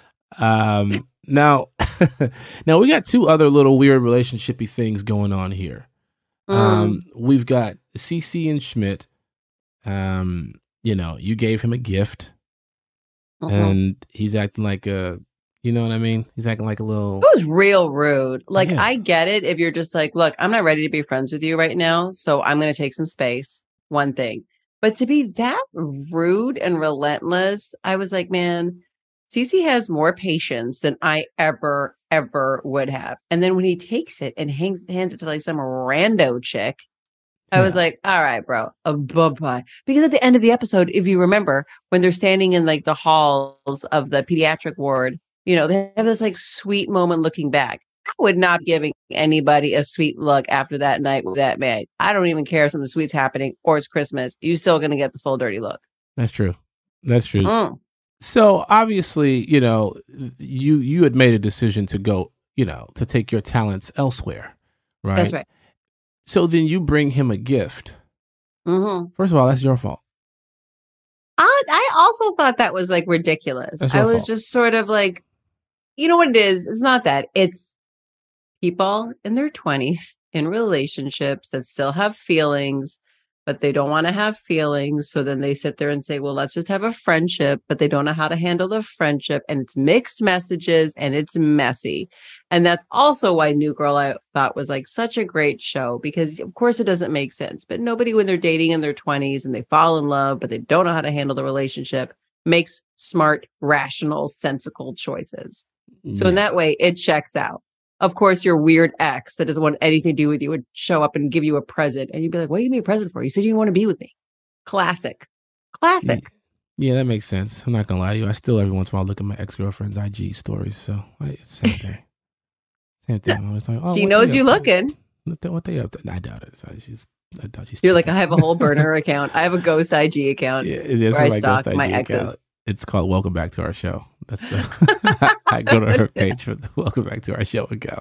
Um, now, now we got two other little weird relationshipy things going on here. Mm. Um, we've got CeCe and Schmidt. Um, you know, you gave him a gift, uh-huh. and he's acting like a, you know what I mean? He's acting like a little. It was real rude. Like, yeah. I get it if you're just like, look, I'm not ready to be friends with you right now, so I'm going to take some space. One thing. But to be that rude and relentless, I was like, man, CeCe has more patience than I ever, ever would have. And then when he takes it and hangs, hands it to like some rando chick, I yeah. was like, all right, bro, uh, bye-bye. Because at the end of the episode, if you remember, when they're standing in like the halls of the pediatric ward, you know, they have this like sweet moment looking back. I would not be giving anybody a sweet look after that night with that man. I don't even care if something sweet's happening or it's Christmas. You're still going to get the full dirty look. That's true. That's true. Mm. So obviously, you know, you you had made a decision to go, you know, to take your talents elsewhere, right? That's right. So then you bring him a gift. Mm-hmm. First of all, that's your fault. I, I also thought that was like ridiculous. I was fault. just sort of like, you know what it is? It's not that. It's people in their twenties in relationships that still have feelings, but they don't want to have feelings. So then they sit there and say, well, let's just have a friendship, but they don't know how to handle the friendship. And it's mixed messages and it's messy. And that's also why New Girl, I thought, was like such a great show, because of course it doesn't make sense. But nobody, when they're dating in their twenties and they fall in love, but they don't know how to handle the relationship, makes smart, rational, sensical choices. So Yeah. in that way, it checks out. Of course, your weird ex that doesn't want anything to do with you would show up and give you a present. And you'd be like, what do you mean a present for? You said you didn't want to be with me. Classic. Classic. Yeah, that makes sense. I'm not going to lie to you. I still every once in a while look at my ex-girlfriend's I G stories. So it's the same thing. Same thing. I'm always like, oh, She what knows they you up to? looking. What they, what they up to? I doubt it. So she's I thought she's You're like, I have a whole burner account. I have a Ghost I G account yeah, it is where I my stalk Ghost my I G exes. account. It's called Welcome Back to Our Show. That's the I go to her page for the Welcome Back to Our Show account.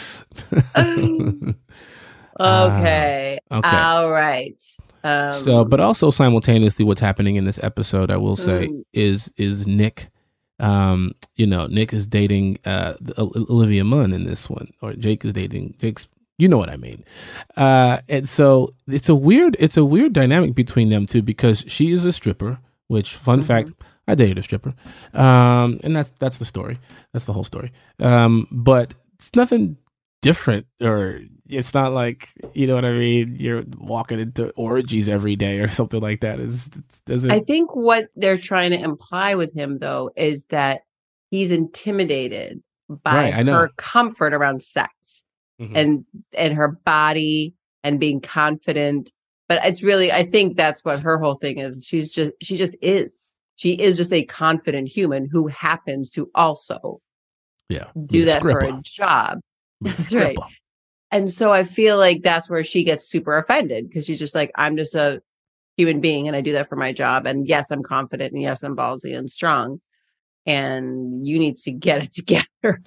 Okay. Uh, okay. All right. Um, so, but also simultaneously, what's happening in this episode, I will say, Mm. is is Nick. Um, you know, Nick is dating uh, Olivia Munn in this one, or Jake is dating Jake's. You know what I mean. Uh, and so it's a weird, it's a weird dynamic between them two because she is a stripper. Which, fun Mm-hmm. fact, I dated a stripper, um, and that's that's the story. That's the whole story. Um, but it's nothing different, or it's not like, you know what I mean. You're walking into orgies every day or something like that. It's, it doesn't. I think what they're trying to imply with him, though, is that he's intimidated by Right, I know. her comfort around sex Mhm. and and her body and being confident. But it's really, I think that's what her whole thing is. She's just, she just is. She is just a confident human who happens to also yeah, do be that for stripper. a job. Be a That's right. stripper. And so I feel like that's where she gets super offended because she's just like, I'm just a human being and I do that for my job. And yes, I'm confident. And yes, I'm ballsy and strong. And you need to get it together.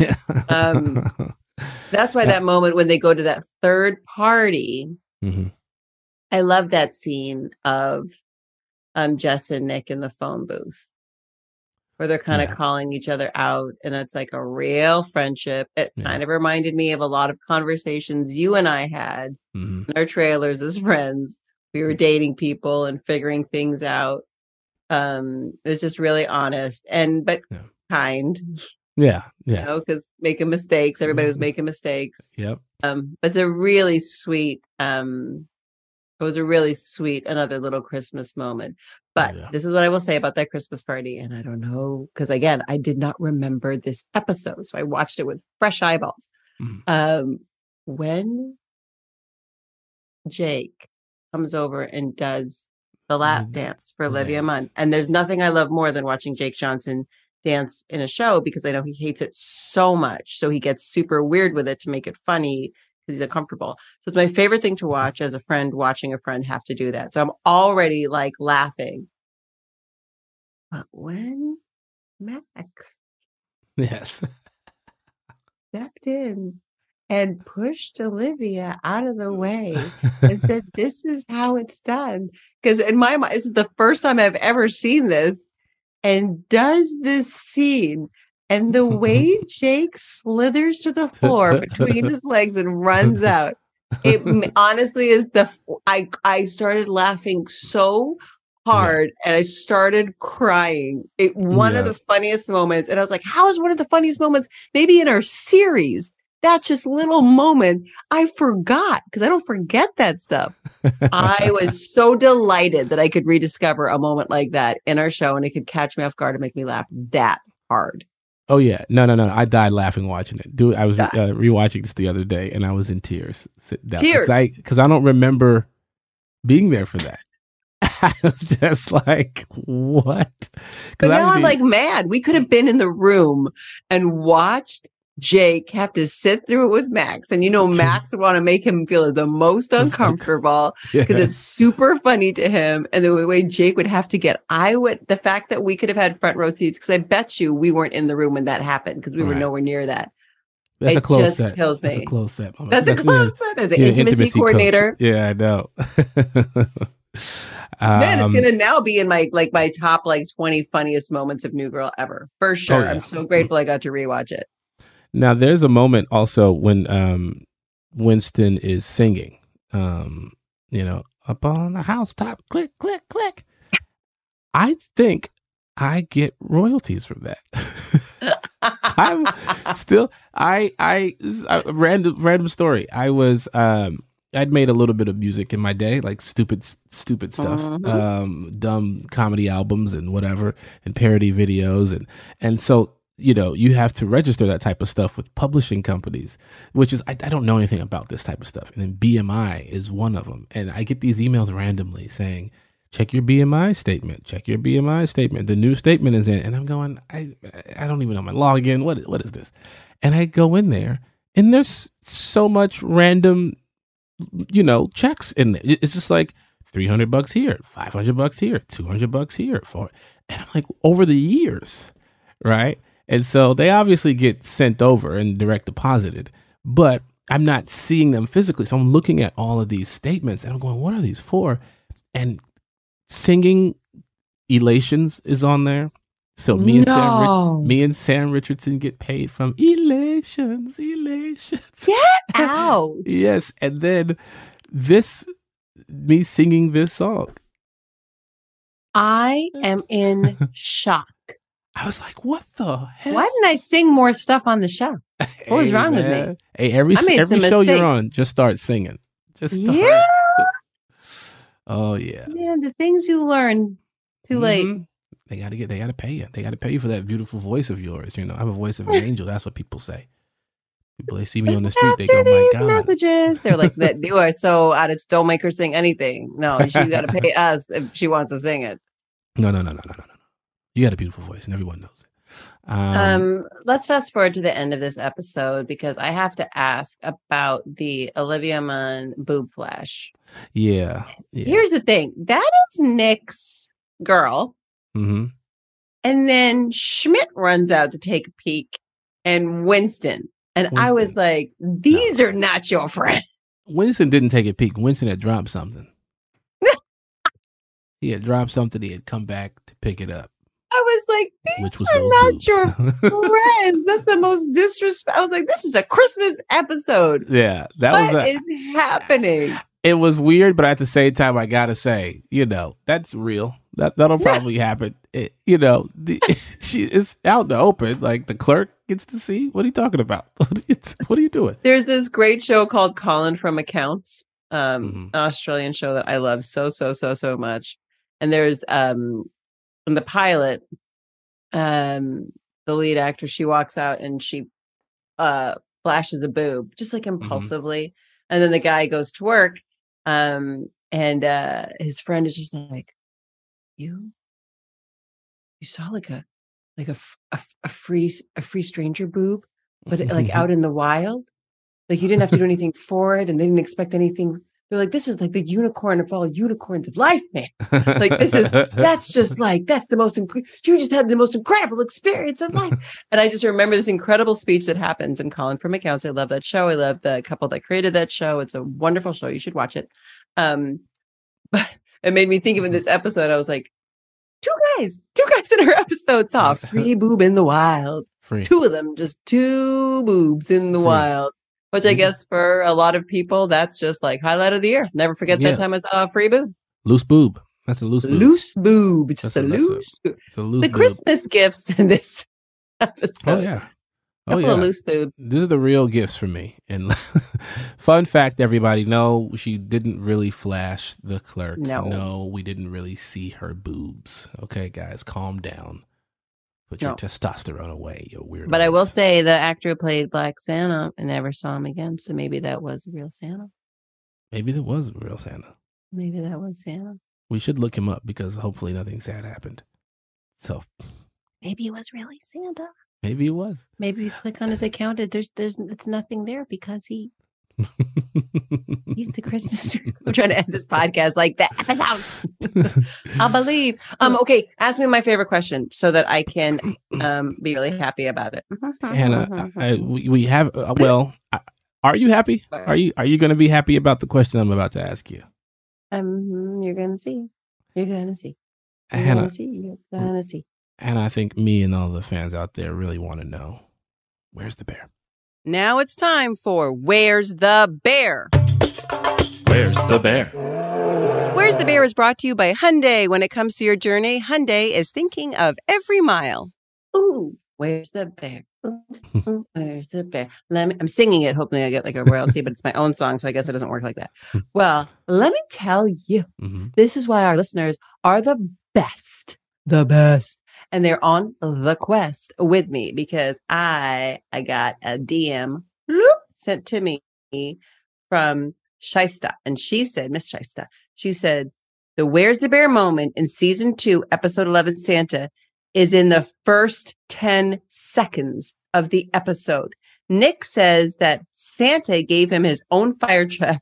um, that's why that moment when they go to that third party, Mhm. I love that scene of um, Jess and Nick in the phone booth where they're kind of Yeah. calling each other out. And it's like a real friendship. It Yeah. kind of reminded me of a lot of conversations you and I had Mhm. in our trailers as friends. We were dating people and figuring things out. Um, it was just really honest and, but kind, Yeah, you yeah, know, because making mistakes, everybody was making mistakes. yep. Um, but it's a really sweet, um, it was a really sweet, another little Christmas moment. But this is what I will say about that Christmas party. And I don't know, because again, I did not remember this episode. So I watched it with fresh eyeballs. Um, when Jake comes over and does the lap dance for Olivia Munn, and there's nothing I love more than watching Jake Johnson dance in a show because I know he hates it so much. So he gets super weird with it to make it funny because he's uncomfortable. So it's my favorite thing to watch as a friend watching a friend have to do that. So I'm already like laughing. But when Max Yes. stepped in and pushed Olivia out of the way and said, this is how it's done. Because in my mind, this is the first time I've ever seen this, and does this scene. And the way Jake slithers to the floor between his legs and runs out, it m- honestly is the, I, I started laughing so hard and I started crying. It one of Yeah. the funniest moments. And I was like, how is one of the funniest moments maybe in our series? That just little moment I forgot because I don't forget that stuff. I was so delighted that I could rediscover a moment like that in our show and it could catch me off guard and make me laugh that hard. Oh yeah, no, no, no. I died laughing watching it. Dude, I was uh, rewatching this the other day, and I was in tears. Sit down. Tears? because I because I don't remember being there for that. I was just like, what? But now I'm obviously- like mad. We could have been in the room and watched Jake have to sit through it with Max. And you know, Max would want to make him feel the most uncomfortable because Yeah. it's super funny to him. And the way Jake would have to get, I would, the fact that we could have had front row seats, because I bet you we weren't in the room when that happened because we were Right. nowhere near that. That's it a close just set. kills That's me. a close set. moment. That's a close yeah. set. There's an Yeah, intimacy, coach. coordinator. Yeah, I know. Man, it's Um, gonna now be in my like my top like twenty funniest moments of New Girl ever. For sure. yeah. I'm so grateful I got to rewatch it. Now, there's a moment also when um, Winston is singing, um, you know, up on the housetop, click, click, click. I think I get royalties from that. I'm still, I, I, this is a random, random story. I was, um, I'd made a little bit of music in my day, like stupid, stupid stuff, Mhm. um, dumb comedy albums and whatever, and parody videos. And, and so, you know, you have to register that type of stuff with publishing companies, which is, I, I don't know anything about this type of stuff. And then B M I is one of them. And I get these emails randomly saying, check your B M I statement, check your B M I statement. The new statement is in. And I'm going, I I don't even know my login. What, what is this? And I go in there and there's so much random you know, checks in there. It's just like three hundred bucks here, five hundred bucks here, two hundred bucks here. For, and I'm like, over the years, right? And so they obviously get sent over and direct deposited, but I'm not seeing them physically. So I'm looking at all of these statements and I'm going, what are these for? And singing Elations is on there. So me and, No. Sam Rich- me and Sam Richardson get paid from Elations, Elations. Get out. Yes. And then this, me singing this song. I am in shock. I was like, what the hell? Why didn't I sing more stuff on the show? What was Hey, wrong with man. me? Hey, every I made every some show mistakes. you're on, just start singing. Just start. Yeah. Oh yeah. Man, the things you learn too late. Mhm. They gotta get. They gotta pay you. They gotta pay you for that beautiful voice of yours. You know, I have a voice of an angel. That's what people say. People they see me on the street, they go, After "My these God." messages, they're like, "That you are so out of don't make her sing anything." No, she's got to pay us if she wants to sing it. No, no, no, no, no, no, no. You got a beautiful voice, and everyone knows it. Um, Um, let's fast forward to the end of this episode because I have to ask about the Olivia Munn boob flash. yeah, yeah. Here's the thing: that is Nick's girl, Mm-hmm. and then Schmidt runs out to take a peek, and Winston. And I was like, "These are not your friends." Winston didn't take a peek. Winston had dropped something. He had dropped something. He had come back to pick it up. I was like, Which "These was are those not boobs. your friends." That's the most disrespect. I was like, "This is a Christmas episode. Yeah, that What was a, is happening?" it was weird, but at the same time, I gotta say, you know, that's real. That that'll probably happen. It, you know, the, she is out in the open. Like the clerk gets to see. What are you talking about? It's, what are you doing? There's this great show called Colin from Accounts, um, Mm-hmm. an Australian show that I love so, so, so, so much. And there's um, in the pilot, um, the lead actor, she walks out and she uh, flashes a boob, just like impulsively. And then the guy goes to work, um, and uh, his friend is just like, "You, you saw like a, like a, f- a, f- a free, a free stranger boob, but like out in the wild, like you didn't have to do anything for it, and they didn't expect anything." They're like, "This is like the unicorn of all unicorns of life, man. Like this is, that's just like, that's the most, inc- you just had the most incredible experience of life." And I just remember this incredible speech that happens in Colin from Accounts. I love that show. I love the couple that created that show. It's a wonderful show. You should watch it. Um, but it made me think of in this episode, I was like, two guys, two guys in our episode saw a free boob in the wild. Free. Two of them, just two boobs in the Free. wild. Which I You guess for a lot of people, that's just like highlight of the year. Never forget Yeah. that time I saw a free boob. Loose boob. That's a loose boob. Loose boob. Just That's a a- that's a- loose boob. It's a loose The boob. Christmas gifts in this episode. Oh yeah. Oh Couple yeah. of loose boobs. These are the real gifts for me. And fun fact, everybody, no, she didn't really flash the clerk. No. No, we didn't really see her boobs. Okay, guys, calm down. Put No. your testosterone away, you weirdo. But I will say the actor who played Black Santa, I never saw him again. So maybe that was real Santa. Maybe there was a real Santa. Maybe that was Santa. We should look him up because hopefully nothing sad happened. So Maybe it was really Santa. maybe it was. Maybe you click on his account. and There's, there's, it's nothing there because he, he's the Christmas. We're trying to end this podcast like that episode. I believe. Um. Okay. Ask me my favorite question so that I can um be really happy about it. Hannah, I, I, we, we have, uh, well, I, are you happy? Are you, are you going to be happy about the question I'm about to ask you? Um. You're gonna see. You're gonna see. You're Hannah, gonna see. You're gonna see. And I think me and all the fans out there really want to know, where's the bear? Now it's time for Where's the Bear? Where's the bear? Where's the Bear is brought to you by Hyundai. When it comes to your journey, Hyundai is thinking of every mile. Ooh, where's the bear? Ooh, ooh, where's the bear? Let me, I'm singing it, hoping I get like a royalty, but it's my own song, so I guess it doesn't work like that. Well, let me tell you, Mm-hmm. this is why our listeners are the best. The best. And they're on the quest with me because I I got a D M bloop, sent to me from Shista. And she said, Miss Shista, she said, the Where's the Bear moment in season two, episode eleven, Santa, is in the first ten seconds of the episode. Nick says that Santa gave him his own fire truck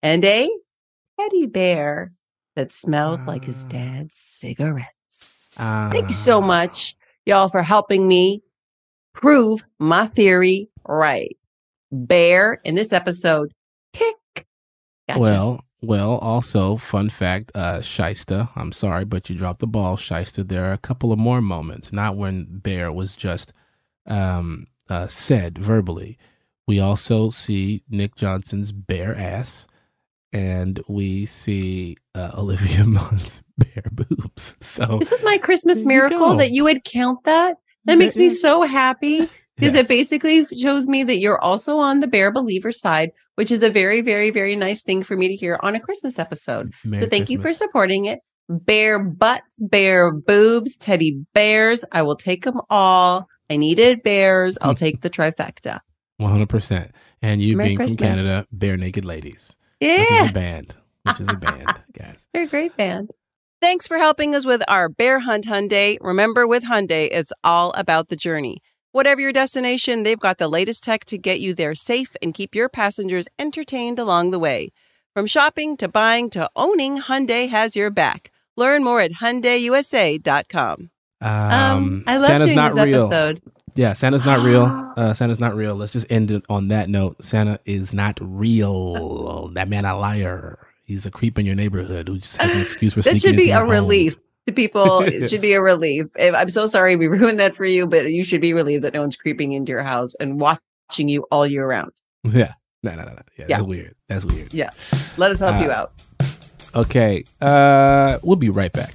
and a teddy bear that smelled uh, like his dad's cigarettes. Uh, Thank you so much, y'all, for helping me prove my theory right. Bear in this episode, tick. Gotcha. Well, well, also, fun fact, uh, Shysta, I'm sorry, but you dropped the ball, Shysta. There are a couple of more moments, not when Bear was just um, uh, said verbally. We also see Nick Johnson's bare ass, and we see uh, Olivia Munn's bare boobs. So this is my Christmas miracle that you would count that. That makes me so happy because yes. It basically shows me that you're also on the Bear believer side, which is a very, very, very nice thing for me to hear on a Christmas episode. Merry so thank Christmas. You for supporting it. Bear butts, bear boobs, teddy bears. I will take them all. I needed bears. I'll take the trifecta. one hundred percent. And you Merry being Christmas. From Canada, Bare Naked Ladies. Yeah. Which is a band. Which is a band, guys. They're a great band. Thanks for helping us with our Bear Hunt Hyundai. Remember, with Hyundai, it's all about the journey. Whatever your destination, they've got the latest tech to get you there safe and keep your passengers entertained along the way. From shopping to buying to owning, Hyundai has your back. Learn more at Hyundai U S A dot com. Um, um, I love Santa's doing not this real. episode. Yeah, Santa's not real. Uh, Santa's not real. Let's just end it on that note. Santa is not real. That man a liar. He's a creep in your neighborhood who just has an excuse for that sneaking into your home. That should be a relief to people. It should be a relief. I'm so sorry we ruined that for you, but you should be relieved that no one's creeping into your house and watching you all year round. Yeah. No, no, no, no. Yeah, yeah. That's weird. That's weird. Yeah. Let us help uh, you out. Okay. Uh, we'll be right back.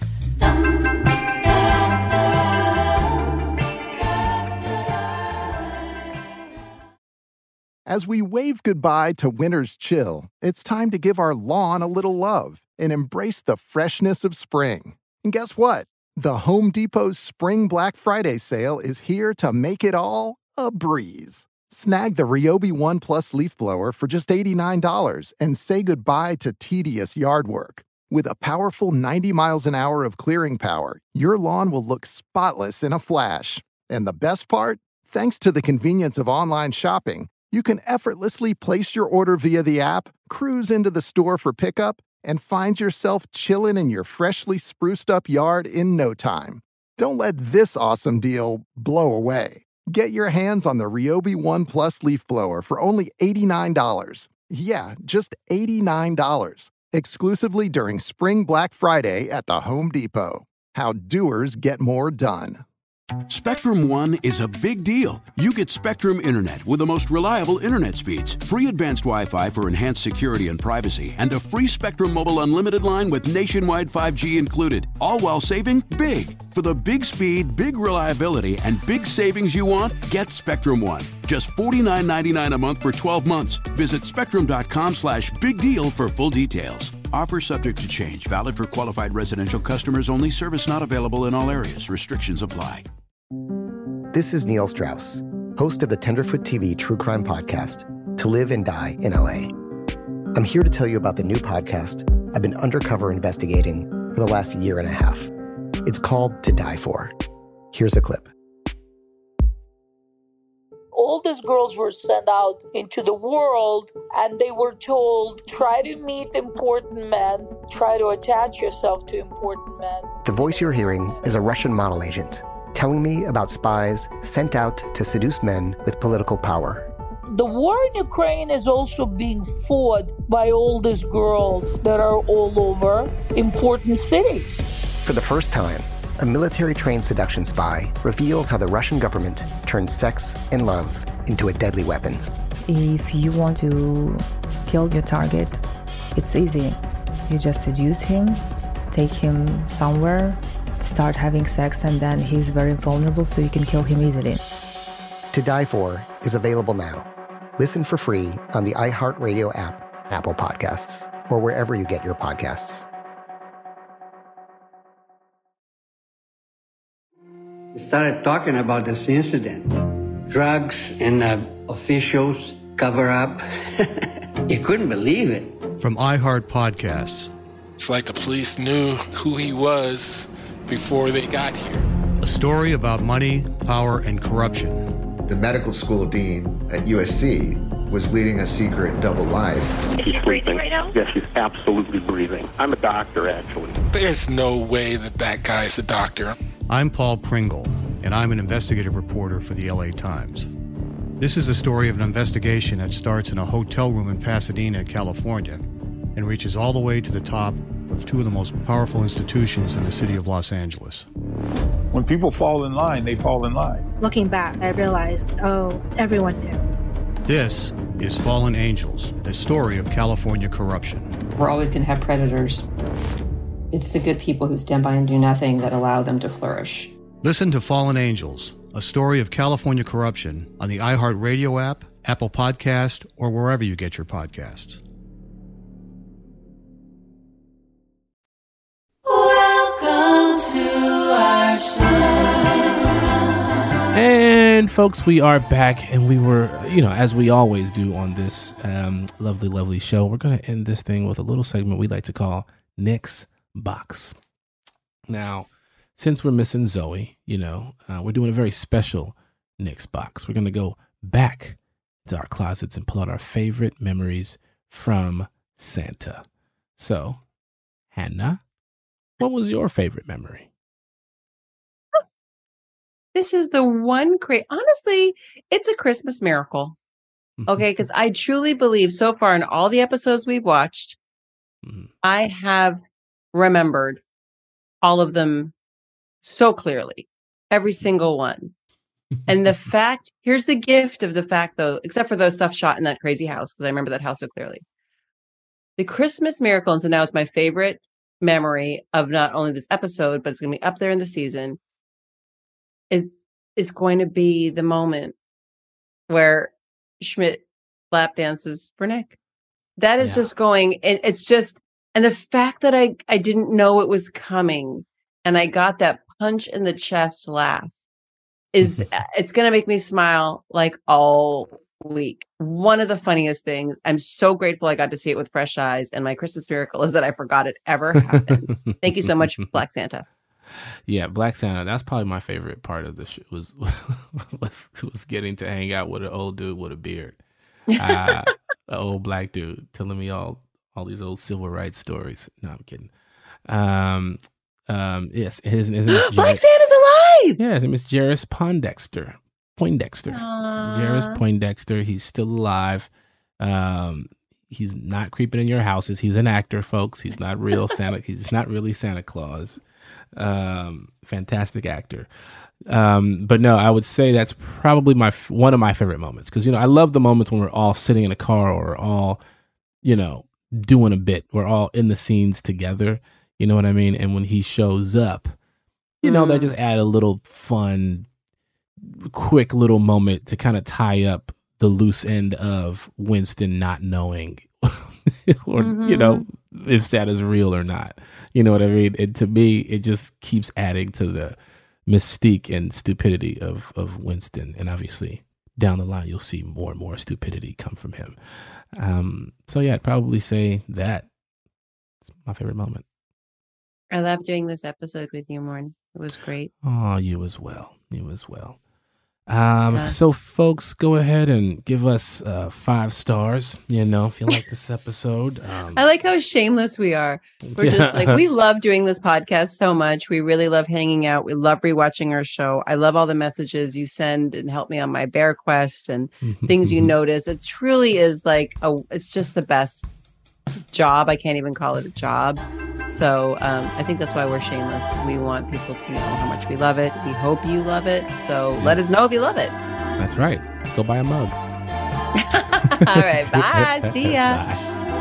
As we wave goodbye to winter's chill, it's time to give our lawn a little love and embrace the freshness of spring. And guess what? The Home Depot's Spring Black Friday sale is here to make it all a breeze. Snag the Ryobi One Plus leaf blower for just eighty-nine dollars and say goodbye to tedious yard work. With a powerful ninety miles an hour of clearing power, your lawn will look spotless in a flash. And the best part? Thanks to the convenience of online shopping, you can effortlessly place your order via the app, cruise into the store for pickup, and find yourself chilling in your freshly spruced up yard in no time. Don't let this awesome deal blow away. Get your hands on the Ryobi One Plus leaf blower for only eighty-nine dollars. Yeah, just eighty-nine dollars. Exclusively during Spring Black Friday at the Home Depot. How doers get more done. Spectrum One is a big deal. You get Spectrum Internet with the most reliable internet speeds, free advanced Wi-Fi for enhanced security and privacy, and a free Spectrum Mobile Unlimited line with nationwide five G included, all while saving big. For the big speed, big reliability, and big savings you want, get Spectrum One. Just forty-nine ninety-nine a month for twelve months. Visit spectrum.com slash big deal for full details. Offer subject to change. Valid for qualified residential customers only. Service not available in all areas. Restrictions apply. This is Neil Strauss, host of the Tenderfoot T V True Crime Podcast, To Live and Die in L A. I'm here to tell you about the new podcast I've been undercover investigating for the last year and a half. It's called To Die For. Here's a clip. All these girls were sent out into the world and they were told, try to meet important men, try to attach yourself to important men. The voice you're hearing is a Russian model agent telling me about spies sent out to seduce men with political power. The war in Ukraine is also being fought by all these girls that are all over important cities. For the first time, a military-trained seduction spy reveals how the Russian government turned sex and love into a deadly weapon. If you want to kill your target, it's easy. You just seduce him, take him somewhere, start having sex, and then he's very vulnerable, so you can kill him easily. To Die For is available now. Listen for free on the iHeartRadio app, Apple Podcasts, or wherever you get your podcasts. Started talking about this incident. Drugs and uh, officials cover up. You couldn't believe it. From iHeart Podcasts. It's like the police knew who he was before they got here. A story about money, power, and corruption. The medical school dean at U S C was leading a secret double life. She's sleeping right now? Yes, she's absolutely breathing. I'm a doctor, actually. There's no way that that guy's a doctor. I'm Paul Pringle, and I'm an investigative reporter for the L A Times. This is the story of an investigation that starts in a hotel room in Pasadena, California, and reaches all the way to the top of two of the most powerful institutions in the city of Los Angeles. When people fall in line, they fall in line. Looking back, I realized, oh, everyone knew. This is Fallen Angels, a story of California corruption. We're always going to have predators. It's the good people who stand by and do nothing that allow them to flourish. Listen to Fallen Angels, a story of California corruption on the iHeartRadio app, Apple Podcast, or wherever you get your podcasts. Welcome to our show. And folks, we are back, and we were, you know, as we always do on this um, lovely, lovely show, we're going to end this thing with a little segment we like to call Nick's Box. Now, since we're missing Zoe, you know, uh, we're doing a very special Nick's Box. We're going to go back to our closets and pull out our favorite memories from Santa. So, Hannah, what was your favorite memory? This is the one great, honestly, it's a Christmas miracle. Okay. Because I truly believe so far in all the episodes we've watched, mm-hmm. I have remembered all of them so clearly, every single one. And the fact, here's the gift of the fact though, except for those stuff shot in that crazy house, because I remember that house so clearly. The Christmas miracle, and so now it's my favorite memory of not only this episode, but it's going to be up there in the season, is is going to be the moment where Schmidt lap dances for Nick. That is yeah. just going, and it's just, and the fact that I, I didn't know it was coming and I got that punch in the chest laugh is, it's going to make me smile like all week. One of the funniest things. I'm so grateful I got to see it with fresh eyes, and my Christmas miracle is that I forgot it ever happened. Thank you so much, Black Santa. Yeah, Black Santa. That's probably my favorite part of the show. Was was was getting to hang out with an old dude with a beard, uh, an old black dude telling me all all these old civil rights stories. No, I'm kidding. Um, um, yes, his, his name is Black Santa's alive. Yeah, his name is Jairus Pondexter. Poindexter. Aww. Jairus Poindexter. He's still alive. Um, he's not creeping in your houses. He's an actor, folks. He's not real Santa. He's not really Santa Claus. Um, fantastic actor. Um, but no, I would say that's probably my one of my favorite moments, because, you know, I love the moments when we're all sitting in a car or we're all, you know, doing a bit. We're all in the scenes together. You know what I mean? And when he shows up, you know, mm. that just add a little fun, quick little moment to kind of tie up the loose end of Winston not knowing or, mm-hmm. you know, if Santa's real or not. You know what I mean? And to me, it just keeps adding to the mystique and stupidity of, of Winston. And obviously, down the line, you'll see more and more stupidity come from him. Um, so, yeah, I'd probably say that. It's my favorite moment. I love doing this episode with you, Morn. It was great. Oh, you as well. You as well. Um, yeah. So, folks, go ahead and give us uh, five stars, you know, if you like this episode. Um, I like how shameless we are. We're yeah. just like, we love doing this podcast so much. We really love hanging out. We love rewatching our show. I love all the messages you send and help me on my bear quest and things you notice. It truly is like, a, it's just the best job. I can't even call it a job. So um, I think that's why we're shameless. We want people to know how much we love it. We hope you love it. So yes. Let us know if you love it. That's right. Go buy a mug. All right. Bye. See ya. Bye.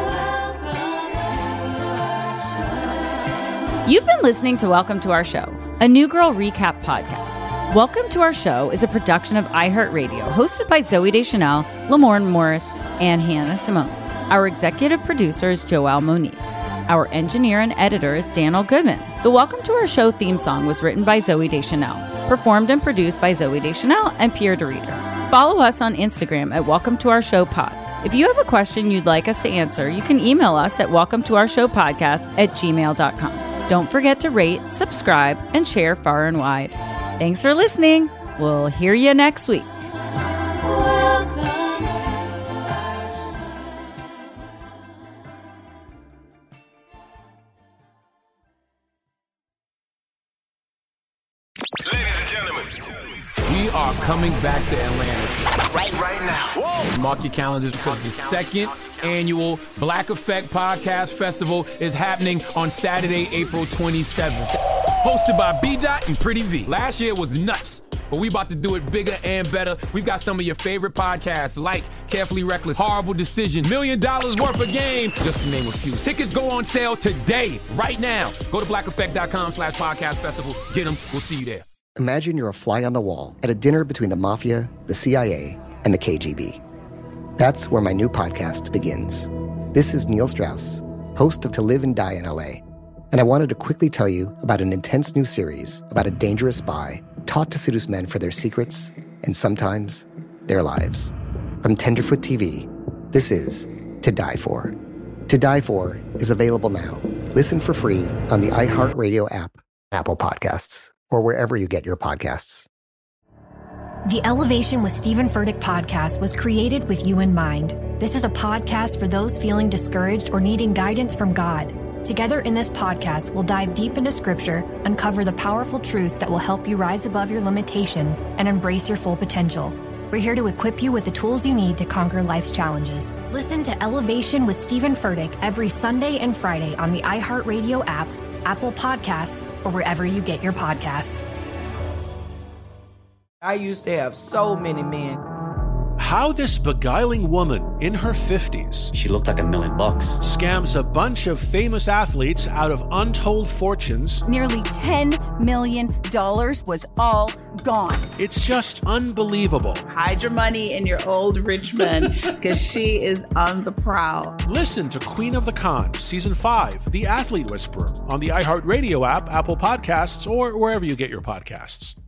You've been listening to Welcome to Our Show, a New Girl recap podcast. Welcome to Our Show is a production of iHeartRadio, hosted by Zoe Deschanel, Lamorne Morris, and Hannah Simone. Our executive producer is Joelle Monique. Our engineer and editor is Daniel Goodman. The Welcome to Our Show theme song was written by Zoe Deschanel, performed and produced by Zoe Deschanel and Pierre DeReader. Follow us on Instagram at Welcome to Our Show Pod. If you have a question you'd like us to answer, you can email us at welcome to our show podcast at gmail dot com. Don't forget to rate, subscribe, and share far and wide. Thanks for listening. We'll hear you next week. Welcome to Ladies and gentlemen. We are coming back to Atlanta. Right, right now. Whoa. Mark your calendars because the second annual Black Effect Podcast Festival is happening on Saturday, April twenty-seventh. Hosted by B-Dot and Pretty V. Last year was nuts, but we about to do it bigger and better. We've got some of your favorite podcasts like Carefully Reckless, Horrible Decision, Million Dollars Worth of Game, just to name a few. Tickets go on sale today, right now. Go to blackeffect.com slash podcast festival. Get them. We'll see you there. Imagine you're a fly on the wall at a dinner between the mafia, the C I A, and the K G B. That's where my new podcast begins. This is Neil Strauss, host of To Live and Die in L A, and I wanted to quickly tell you about an intense new series about a dangerous spy taught to seduce men for their secrets and sometimes their lives. From Tenderfoot T V, this is To Die For. To Die For is available now. Listen for free on the iHeartRadio app, Apple Podcasts, or wherever you get your podcasts. The Elevation with Stephen Furtick podcast was created with you in mind. This is a podcast for those feeling discouraged or needing guidance from God. Together in this podcast, we'll dive deep into Scripture, uncover the powerful truths that will help you rise above your limitations and embrace your full potential. We're here to equip you with the tools you need to conquer life's challenges. Listen to Elevation with Stephen Furtick every Sunday and Friday on the iHeartRadio app, Apple Podcasts, or wherever you get your podcasts. I used to have so many men. How this beguiling woman in her fifties, she looked like a million bucks, scams a bunch of famous athletes out of untold fortunes. Nearly ten million dollars was all gone. It's just unbelievable. Hide your money in your old rich man, because she is on the prowl. Listen to Queen of the Con, Season five, The Athlete Whisperer, on the iHeartRadio app, Apple Podcasts, or wherever you get your podcasts.